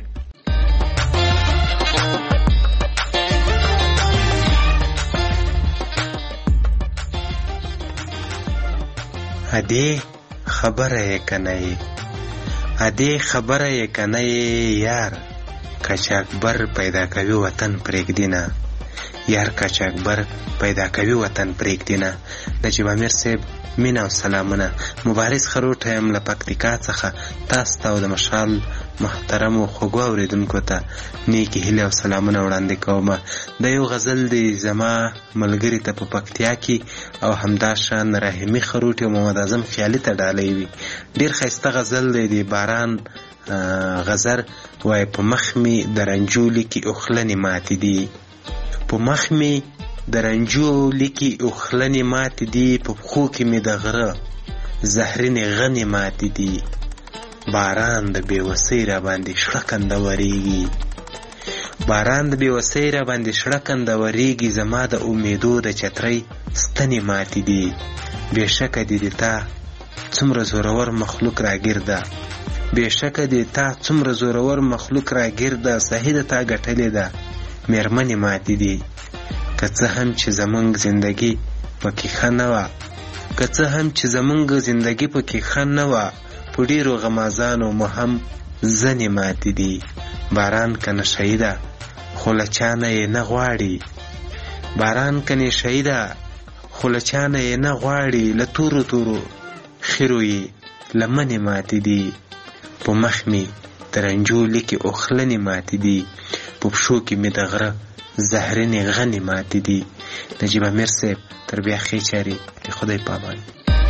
ادې خبره یې کنه ادې خبره یې کنه یار، کچاکبر پیدا کوي وطن پرېږدینه، یار کچاکبر پیدا کوي وطن پرېږدینه. نجیب امیر صاحب مینه او سلامونه. مبارز خروټ یم له پکتیکا څخه. تاسو ته او د مشال محترمو خوږو اورېدونکو ته نیکې هیلې او سلامونه وړاندې کومه. د یو غزل دی زما ملګري ته په پکتیا کې او همداشان رحیمي خروټ او محمد اعظم خیالي ته ډالۍ وي. ډېر ښایسته غزل دی. د باران غزر وایي په مخ مې د رنجو لیکي اوښلنې ماتې دي، په مخ مې د رنجو لیکي اوښلنې ماتې دي، په پښو کې مې د غره زهرینې غنې ماتې دي. باران د بېوسۍ را باندې شړه کنده ورېږي، باران د بېوسۍ را باندې شړه کنده ورېږي. زما د امیدو د چترۍ ستنې ماتې دي. بېشکه دې د تا څومره زورور مخلوق راګرده، بېشکه دې تا څومره زورور مخلوق راګرده. صحیح د تا ګټلې ده میرمنې ماتې دي. که څه هم چې زمونږ زندگی پکې ښه نه وه، که څه هم چې زمونږ زندگی پکې ښه نه وه، په ډېرو غمازانو مو هم ځنې ماتې دي. باران کنه شهیده خو له چا نه یې نه غواړي، باران کنې شهیده خو له چا نه یې نه غواړي. له تورو تورو خیرو یې لمنې ماتې دي، په مخ مې د رنجو لیکې اوخلنې ماتې دي، په پښو کې مې د غره زهرنې غنې ماتې دي. نجیب امیر صاحب تر بیا ښې چارې د خدای په امان.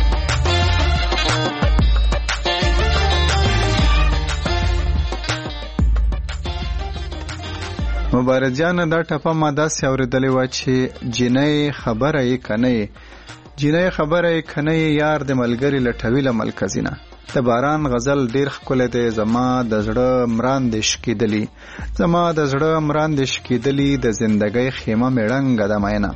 مبارک جان دا ټپه ما داسې اورېدلې وه چې جینۍ خبره یې که نه یې، جینۍ خبره یې که نه یې، یار د ملګري لټوي له ملکزینه. د باران غزل ډیر ښکلی دی، زما د زړه مراندې شکېدلي، زما د زړه مراندې شکېدلي، د زندګۍ خیمه مې ړنګه ده مینه.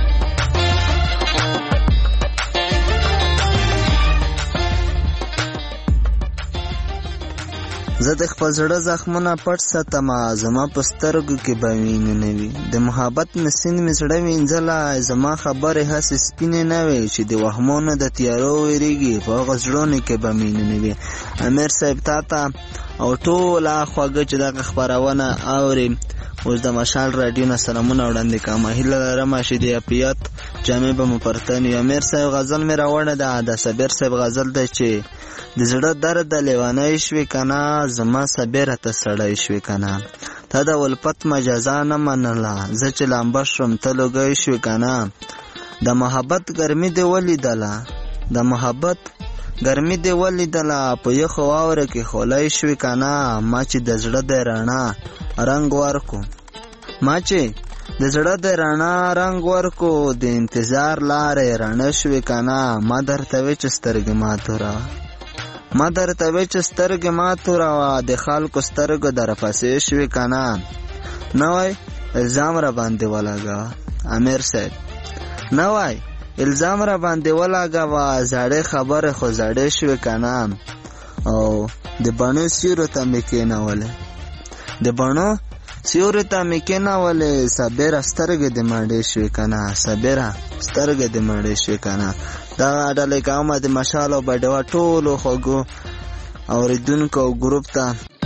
زه د خپل زړه زخمونه پټ ساتمه، زما په سترګو کې به وینې نه وي، د محبت نسین مې زړه وینځله، زما خبرې هسې سپینې نه وي، چې د وهمونو د تیارو ویریږي، په هغه زړونو کې به مینې نه وي. امیر صاحب تا ته او ټوله خواږه چې دغه خپرونه اوري اوس د مشال راډیو نه سلامونه وړاندې کوم. هیله لرم چې د عافیت جامې به مو پرتن وي. امیر صاحب غزل مې راوړې ده، د صابر صاحب غزل دی چې د زړه درد لیوانی شوې کنه، زما صابره ته سړی شوې کنه، تا د ولفت مجازه نه منله، زه چې لامبه شوم ته لوګی شوې کنه، د محبت ګرمي دې ولیدله، د محبت ګرمي دې ولیدله، په یخو واوره کې خولی شوې کنه، ما چې د زړه د رڼا رنګ ورکو، ما چې د زړه د رڼا رنګ ورکو، د انتظار لارې رڼه شوې کنه، ما درته وې چې سترګې ما توره، ما درته وې چې سترګې ما توره، د خلکو سترګو در پسې شوې کنه، نوی الزام را باندې ولګوه. امیر صاحب نوی الزام را باندې ولګوه، زړې خبرې خو زړې شوې کنه، او د بڼو سیورو ته مې کېنولې، د بڼو سیورو ته مې کېنولې، صابره سترګې دې مړې شوې کنه، صابره سترګې دې مړې شوې کنه. دغه ډلې کومه د مشال او بډوا ټولو خوږو اورېدونکو او ګروپ ته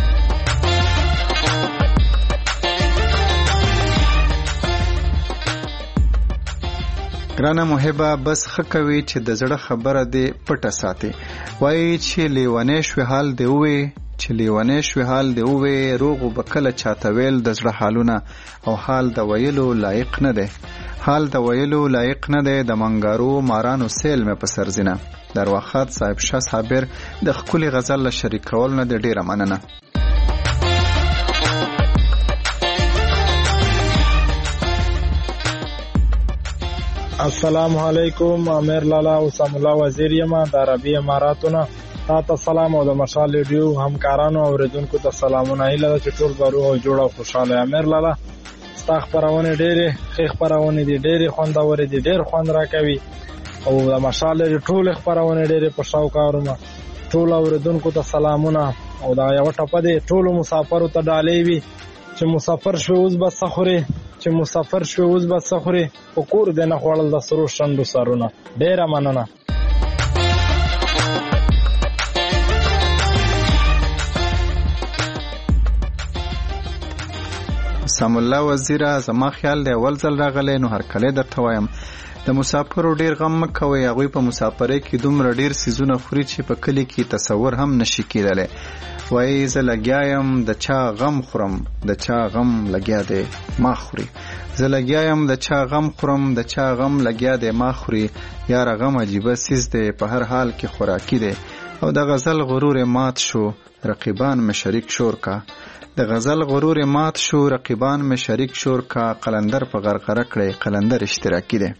ګرانه محبه بس ښه کوي چې د زړه خبره دې پټه ساتي. وایي چې لیونی شوې حال دې ووې، چې لیونی شوې حال دې ووې، روغ به کله چاته ویل د زړه حالونه، او حال د ویلو لایق نه دی، حال د ویلو لایق نه دی. د منګارو مارانو سیل مې په سرزینه. درواخات صاحب شاه صابر د ښکلي غزل له شریکولو نه د ډیره مننه. السلام علیکم، امیر لالا اسام الله وزیر یم د عربي اماراتونه. تاسو سلام او د مشال ریډیو همکارانو او اوریدونکو ته سلامونه. هیله ده چې ټول به روغ او جوړ او خوشاله. امیر لالا ستا خپرونه ډېرې ښې خپرونې دي، ډېرې خوندورې دي، ډېر خوند راکوي، او د مشال ټولې خپرونې ډېرې په شوق اورم. ټول اوریدونکو ته سلامونه. او دا یو ټپه دی ټولو مسافرو ته ډالۍ وي چې مسافر شوې اوس به څه خورې، چې مسافر شوې اوس به څه خورې، په کور دې نه خوړل د سرو شنډو سرونه. ډېره مننه. سام الله وزیره، زما خیال دی اول ځل راغلی، نو هر کله درته وایم د مسافرو ډیر غم مکوئ. هغوی په مسافرۍ کې دومره ډیر سیزونه خوري چې په کلي کې تصور هم نشي کېدلی. وایي زه لګیا یم د چا غم خورم، د چا غم لګیا دی ما خوري، زه لګیا یم د چا غم خورم، د چا غم لګیا دی ما خوري. یاره غم عجیبه سیز دی، په هر حال کې خوراکي دی. او د غزل غرور مات شو، رقیبان مې شریک شور کا، د غزل غرور مات شو، رقیبان مې شریک شور کا. قلندر په غرغره کړی، قلندر اشتراکي دی.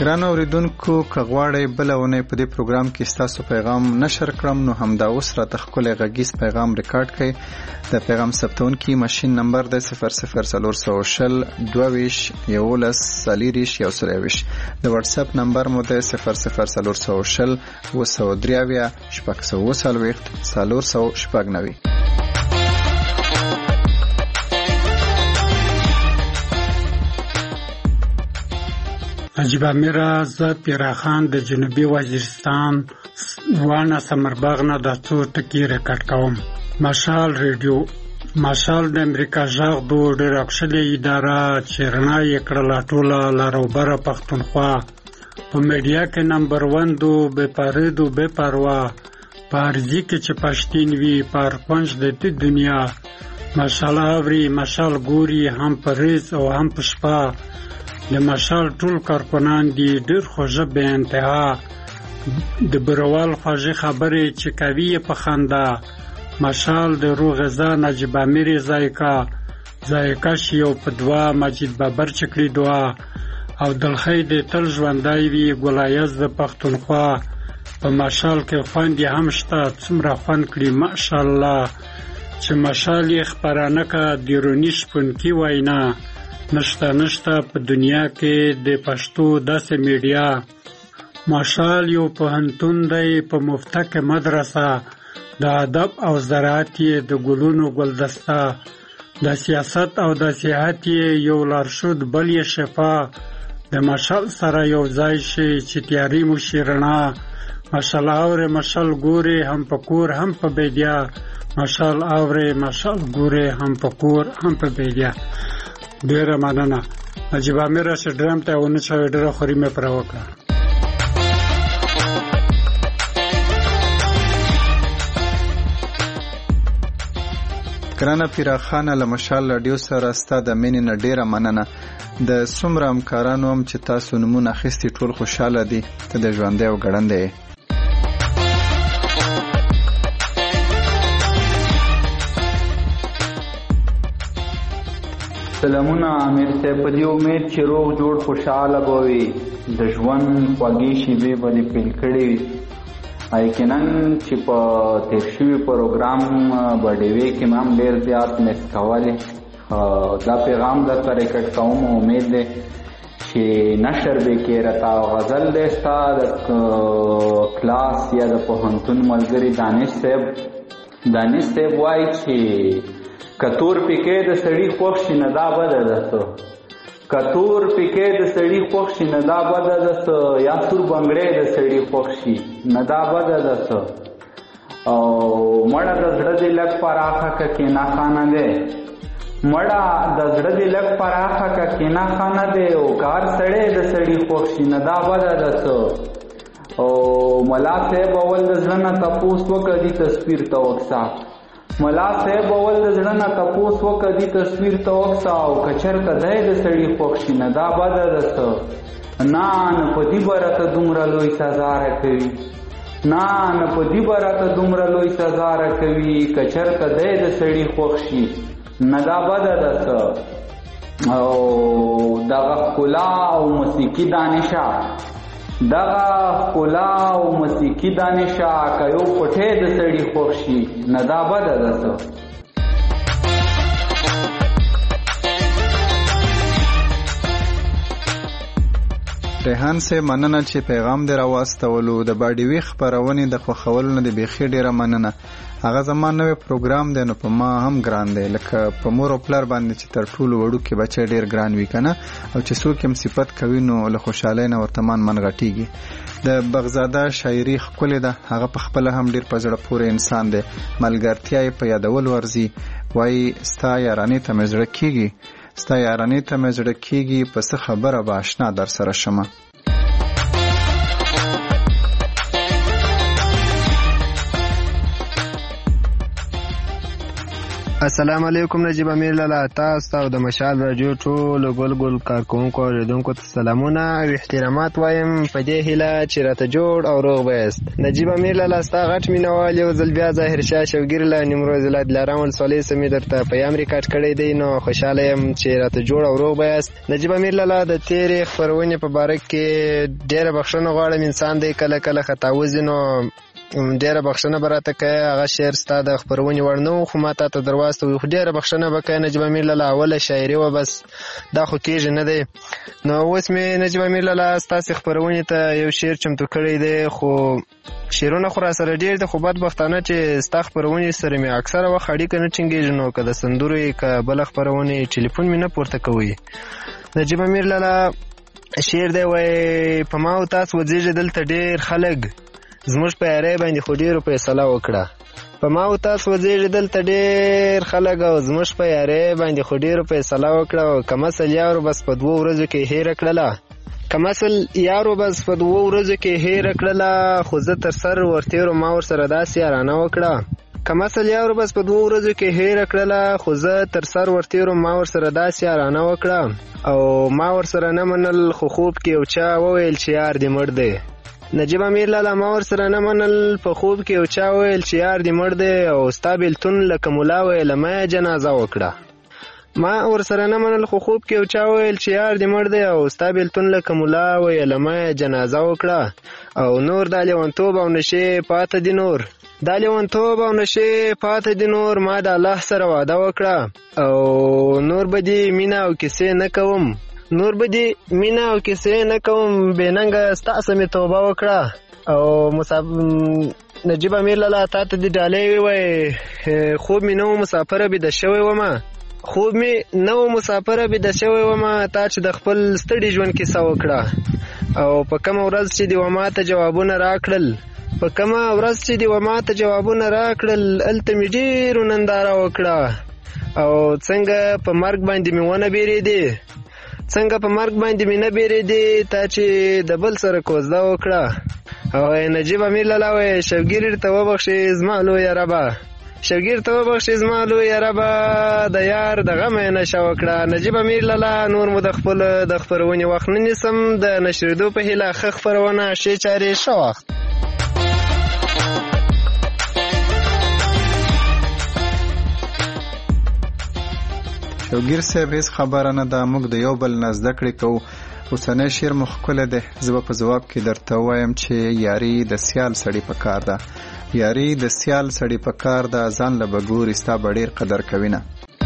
ګران اوریدونکو کغواړی بلونه په دې پروګرام کې تاسو پیغام نشر کړم نو همدا اوس را تخکل غږیز پیغام ریکارډ کړئ د پیغام ثبتون کې ماشين نمبر د 00400 22 11 صلیریش یو سرویش د واتس اپ نمبر مو د 00400 وسودریاویا شپږ سو وسالويخت سالور سو شپږ نوي نجیب امیر ز پیراخان د جنوبي وزیرستان وانه سمرباغ نه د څو ټکی ریکارډ کوم. مشال ریډیو مشال د امریکا ژغ د ډیرکشلې اداره چیرنا یې کړل ټوله لاروبره پښتونخوا په میډیا کې نمبر 1 دو به پاردو به پروا پارځي کې چې پښتين وی پر پنځ د دنیا مشال اوري مشال ګوري هم پریز او هم پشپا د مشال ټول کارکنان دي ډېر خوږه به انتها د بروال خوږه خبرې چې کوي په خندا مشال د روح غذا نجیب امیر زایکا شیو په دوا مجید بابر چکلی دعا او دلخی د تل ژوندای وی ګلایز د پښتونخوا په مشال کې خوندې هم شته څومره خوند کړي ماشاءالله چې مشال یې خبرانه کا دیرونی شپون کی وینا نشته په دنیا کې د پښتو داسې میډیا مشال یو پوهنتون دی په مفتک مدرسه د ادب او زراعت د ګلونو ګلدسته د سیاست او د سیاحت یو لارښود بل یې شفا د مشال سره یو ځای شي چې تیاری مو شیرنا مشال اوره مشال ګوره هم پکور هم په بیدیا مشال اوره مشال ګوره هم پکور هم په بیدیا ډیره مننه نجیب امیر چې ډرام ته ونه چا ډیره خوري مې پر وکړه ګرانه پیراخانه له مشال رادیو سره ستاسو د مینې نه ډیره مننه د څومره همکارانو هم چې تاسو نمونه اخیستي ټول خوشاله دي ته د ژوندۍ او ګړندې سلامونه امیر صاحب په دې امید چې روغ جوړ خوشاله بوي د ژوند خوږې شیبې به دې پیل کړې یقینا چې په تیر شوي پروګرام بډیوي کې هم ډېر زیات مس کولې دا پیغام درته ریکارډ کوم امید دی چې نشر به کې رتا غزل دی ستا د کلاس یا د پوهنتون ملګري دانش صاحب وایي چې کتور پکې د سړی خوښ شي نه دا بده ده کتور پکې د سړی خوښ شي نه دا بده ده یا سور بنگړې د سړی خوښ شي نه دا بده ده او مړه د زړه دې لګ پراخه کې نه خانه ده مړه د زړه دې لګ پراخه کې نه خانه ده او کار سړې د سړی خوښ شي نه دا بده ده او ملا صاحب اول د زړه نه تاسو وکړي تصویر توکسا ملا صاحب اول د زړه نه تپوس وکړي تصویر ته وکسا او کچر کدی د سړي خوښ شي نه دا بده ده نه په دې برته دومره لوی سزا راکوي نه په دې برته دومره لوی سزا راکوي کچر کدی د سړي خوښ شي نه دا بده ده او دغه ښکلا او موسیقي دانشه دغه ښکلا او موسیقي دانشه که یو پټی د سړي خوښ شي نه دا بده ده ریحان صاحب مننه چې پیغام دې راواستولو د باډیوي خبرونې د خوښولو نه دې بیخي ډیره مننه هغه زما نوې پروګرام دی نو په ما هم ګران دی لکه په مور او پلار باندې چې تر ټولو وړوکې بچی ډیر ګران وي کنه او چې څوک هم صفت کوي نو له خوشحالۍ نه ورته من غټیږي د بغزاده شاعري ښکلې ده هغه په خپله هم ډیر په زړه پورې انسان دی ملګرتیا یې په یادول ورځي وایي ستا یارانې ته مې زړه کېږي په څه خبره به اشنا در سره شمه السلام علیکم نجیب امیر لالا، تاسو او د مشال راډیو ټول ګل کارکونکو اوریدونکو ته سلامونه او احترامات وایم په دې هیله چې راته جوړ او روغ بیاست. نجیب امیر لالا ستا غټ مینوال یو ځل بیا ظاهر شاه شوګیر له نیمروز ولایت دلارام ولسوالۍ سمې درته پیغام ریکارډ کړی دی، نو خوشحاله یم چې راته جوړ او روغ بیاست. نجیب امیر لالا د تیرې خپرونې په باره کې ډېره بخښنه غواړم، انسان دی کله کله خطا وځي، نو ډېره بخښنه به راته کوې. هغه شعر ستا د خپرونې وړ نه و خو ما تا ته در واستوي، خو ډېره بخښنه به کوې نجیب امیر لالا. اوله شاعري وه، بس دا خو کېږي نه دی. نو اوس مې نجیب امیر لالا ستاسې خپرونې ته یو شعر چمتو کړی دی، خو شعرونه خو را سره ډېر دي، خو بدبختانه چې ستا خپرونې سره مې اکثره وخت اړیکه نه ټینګېږي، نو که د سندرو یې که بله خپرونې ټلیفون مې نه پورته کوي. نجیب امیر لالا شعر دی، وایي په ما او تاسو وځېږي دلته ډېر خلک، زموږ په یارۍ باندې خو ډېرو فیصله وکړه. په ما او تاسو وځېږي دلته ډېر خلک او زموږ په یارۍ باندې خو ډېرو فیصله وکړه. او که مثل یارو بس په 2 ورځو کې هېره کړله، که مثل یارو بس په 2 ورځو کې هېره کړله، خو زه تر سر ورتېرو ما ورسره داسې یارانه وکړه. که مثل یارو بس په 2 ورځو کې هېره کړله، خو زه تر سر ورتېرو ما ورسره داسې یارانه وکړه. او ما ورسره نه منل، خو خوب کې یو چا وویل چې یار دې مړ دی. نجیب امیر لالا ما ورسره نه منل، په خوب کې یو چا ویل چې یار دې مړ دی، او ستا بېلتون لکه ملا ویله ما جنازه وکړه. ما ورسره نه منل، خو خوب کې یو چا ویل چې یار دې مړ دی، او ستا بېلتون لکه ملا ویله ما جنازه وکړه. او نور دا لیونتوب او نشې پاته دي، نور دا لیونتوب او نشې پاته دي، نور ما د الله سره وعده وکړه. او نور به دې مینه او کیسې نه کوم، نور به دې مینه او کیسې نه کوم، بې ننګه ستاسې مې توبه وکړه. او نجیب امیر لالا تا ته دې ډالۍ ووایي خوب مې نه و مسافره بېده شوی ومه، خوب مې نه و مسافره بېده شوی ومه، تا چې د خپل ستړي ژوند کیسه وکړه. او په کومه ورځ چې دې و ما ته جوابونه راکړل، په کومه ورځ چې دې و ما ته جوابونه راکړل، هلته مې ډېرو ننداره وکړه. او څنګه په مرګ باندې مې ونه بیرېدې، څنګه په مرګ باندې مې نه بیرېدې، تا چې د بل سره کوزده وکړه. او نجیب امیر لالا وایي شوګیر ته وبخښې زما لویه ربه، شوګیر ته وبخښې زما لویه ربه، د یار د غم یې نشه وکړه. نجیب امیر لالا نور مو د خپل د خپرونې وخت نه نیسم، د نشرېدو په هیله ښه خپرونه ښې چارې ښه وخت. شوګیر صاحب هیڅ خبره نه ده، موږ د یو بل نه زده کړې کوو. اوسنی شعر مو ښکلی دی، زه به په ځواب کې درته ووایم چې یاري د سیال سړي په کار ده، یاري د سیال سړي په کار ده، ځان له به ګوري ستا به ډېر قدر کوي نه.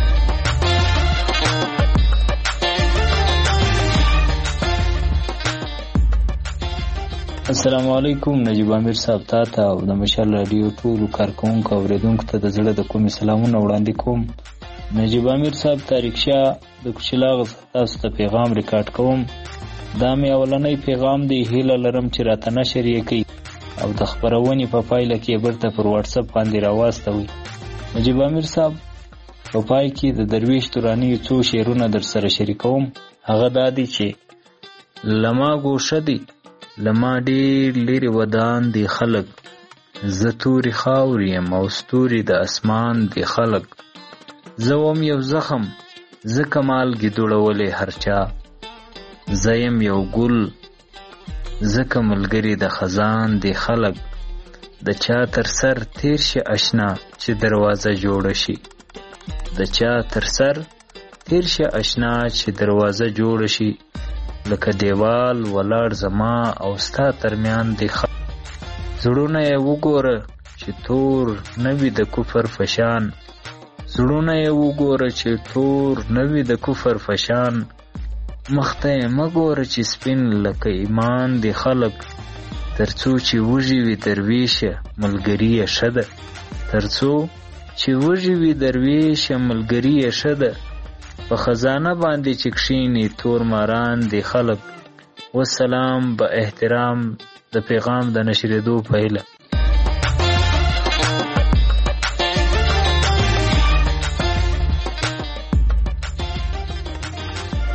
السلام علیکم نجیب امیر صاحب، تا ته او د مشال راډیو ټولو کارکوونکو او اورېدونکو ته د زړه د کومې سلامونه وړاندې کوم. نجیب امیر صاحب تاریخ شاه د کوچلاغ تاسو ته پیغام ریکارډ کوم. دا مې اولنی پیغام دی، هیله لرم چې راته نشر یې کړي او د خپرونې په پایله کې بیرته پر واتساپ باندې راواستوي. نجیب امیر صاحب په پای کې د درویش توراني څو شعرونه در سره شریکوم. هغه دا دی چې لما ګوشه دی، لما ډېر لرې ودان دي خلک، زه تورې خاورې یم او ستوري د اسمان دي خلک، زه وم یو زخم ځکه مالګې دوړولې هر چا، زه یم یو ګل ځکه ملګري د خزان دي خلک، د چا تر سر تیر شي اشنا چې دروازه جوړه شي، د چا تر سر تیر شي اشنا چې دروازه جوړه شي، لکه دیوال ولاړ زما او ستا ترمیان دی خلک، زړونه یې وګوره چې تور نه وي د کفر فشان، زړونه یې وګوره چې تور نه وي د کفر فشان، مخته یې مه ګوره چې سپین لکه ایمان دی خلک، تر څو چې وږي وي درویشه ملګري یې ښه ده، تر څو چې وږي وي درویشه ملګري یې ښه ده، په خزانه باندې چې کښیني تور ماران دی خلک. والسلام، به احترام د پیغام د نشرېدو په هیله.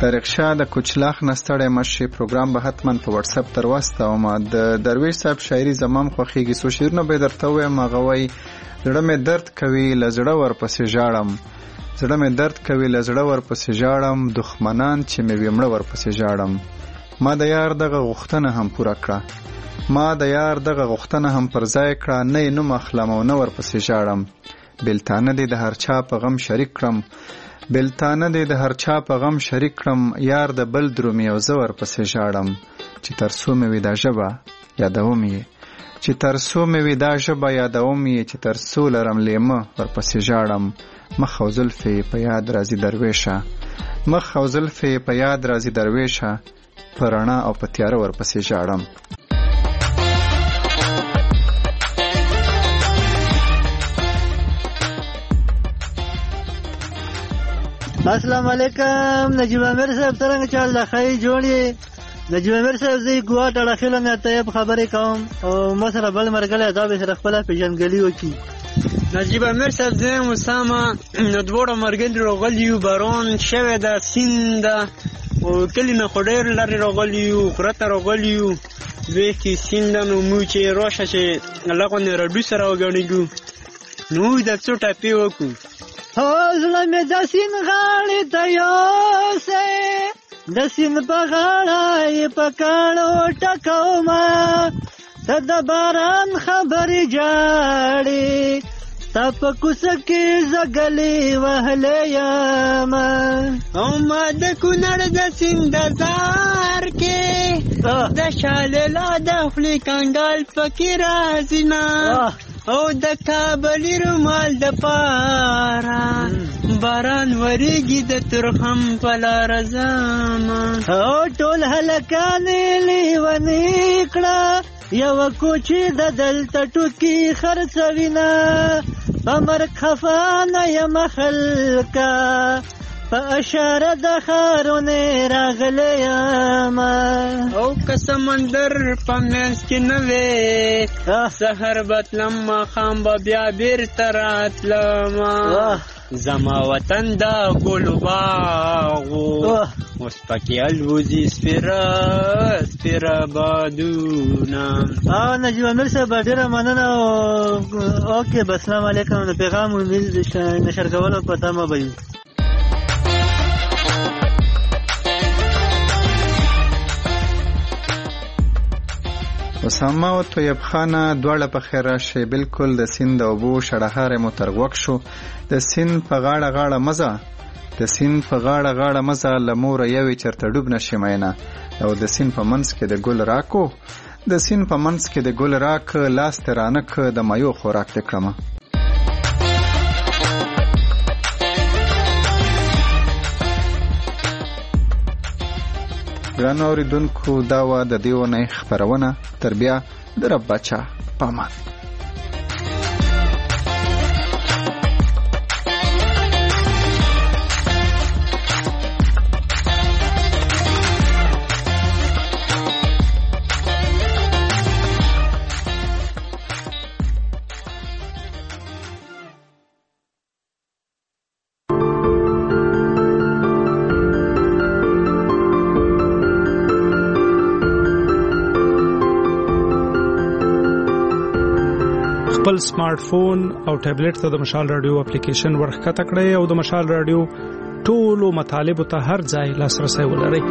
د رکشا د کوچلاخ نه ستړی مشي پروګرام به حتما په واتس اپ تر واستوم. د درویش صاحب شاعري زمام خوښیږي، څو شعرونه به درته ووایم. هغه وایي زړه مې درد کوي له زړه ورپسې ژاړم، زړه مې درد کوي له زړه ورپسې ژاړم، دښمنان چې مې وي مړه ورپسې ژاړم. ما د یار دغه غوښتنه هم پوره کړه، ما د یار دغه غوښتنه هم پر ځای کړه، نه یې نوم اخلم او نه ورپسې ژاړم. بېلتانه دې د هر چا په غم شریک کړم، بېلتانه دې د هر چا په غم شریک کړم، یار د بل درومي او زه ورپسې ژاړم. چې تر څو مې وي دا ژبه یادوم یې، چې تر څو مې وي دا ژبه یادوم یې، چې تر څو لرم لیمه ورپسې ژاړم. مخ او زلفې په یاد راځي درویشه، مخ او زلفې په یاد راځي درویشه، په رڼا او په تیاره ورپسې ژاړم. السلام علیکم. نجیب امیر صاحب څرنګه چال د خی جوړې؟ نجیب امیر صاحب زه ګوا ټړخیله نه طیب خبرې کوم او ما سره بل مرګلی دا به سره خپله پېژندګلي وکړي. نجیب امیر صاحب زه یم اسامه، نو دواړه مرګلي راغلي یو، باران شوی ده، سیند ده او کلي نه خو ډېر لرې راغلي یو، غره ته راغلي یو، دوی کې سیند ده. نو موږ چې راشه چې الله غوندې رډو سره وګڼېږو نو موږ د څو ټپې وکړو. زړه مې د سیند غاړې ته یوسې، د سیند په غاړه یې په کاڼو ټکومه، ته د باران خبرې جاړې، ستا په کوڅه کې زه ګلې وهلی یمه، او ما د کونړ د سیند د زار کې د شاللا د خولې کنګال پکې راځي نه، او د کابلي رومال د پاره باران وریږي د ترخم په لاره ځمه، او ټول هلکان یې لیوني کړه، یوه کوچې د دلته ټوکي خرڅوینه، په مرګ خفه نه یمه خلکه، په اشاره د ښارونې راغلی یمه، او که سمندر په منځ کې نه وې سحر به تلم ماښام به بیا بېرته راتلمه، زما وطن د ګلو باغو اوس پکې الوځي سپېره سپېره بادونه. نجیب امیر صاحب ډېره مننه. اوکې بس سلام علیکم. د پیغام نشر کولو په تمه به یو. اسامه او طیب خانه دواړه په خیر راشئ. بالکل د سیند د اوبو شړهاری مو تر غوږ شو. د سیند په غاړه غاړه مزه، د سیند په غاړه غاړه مزه، له موره یوې چرته ډوب نشي مینه، او د سیند په منځ کې د ګل راکو، د سیند په منځ کې د ګل راک، لاس ته رانک د مایو خوراک دې کړمه. ګرانو اورېدونکو دا وه د دې اونۍ خپرونه. تر بیا د رب بچا په امان. خپل سمارټ فون او ټابلیټ ته د مشال رادیو اپلیکیشن ورښکته کړئ او د مشال رادیو ټولو مطالبو ته هر ځای لاسرسی ولرئ.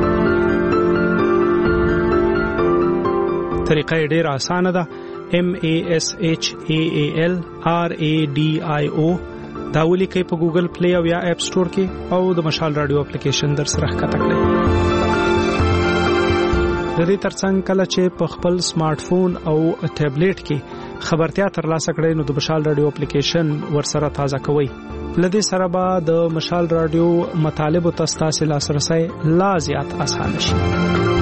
طریقه یې ډېره اسانه ده. MASHALRADIO دا ولیکئ په ګوګل پلی او یا اپ سټور کې او د مشال رادیو اپلیکیشن در سره ښکته کړئ. د دې ترڅنګ کله چې په خپل سمارټ فون او ټابلیټ کې خبرتیا ترلاسه کړئ نو د مشال رادیو اپلیکیشن ورسره تازه کوئ. لدې سره به د مشال رادیو مطالبو ته ستاسو لاسرسی لا زیات اسانه شي.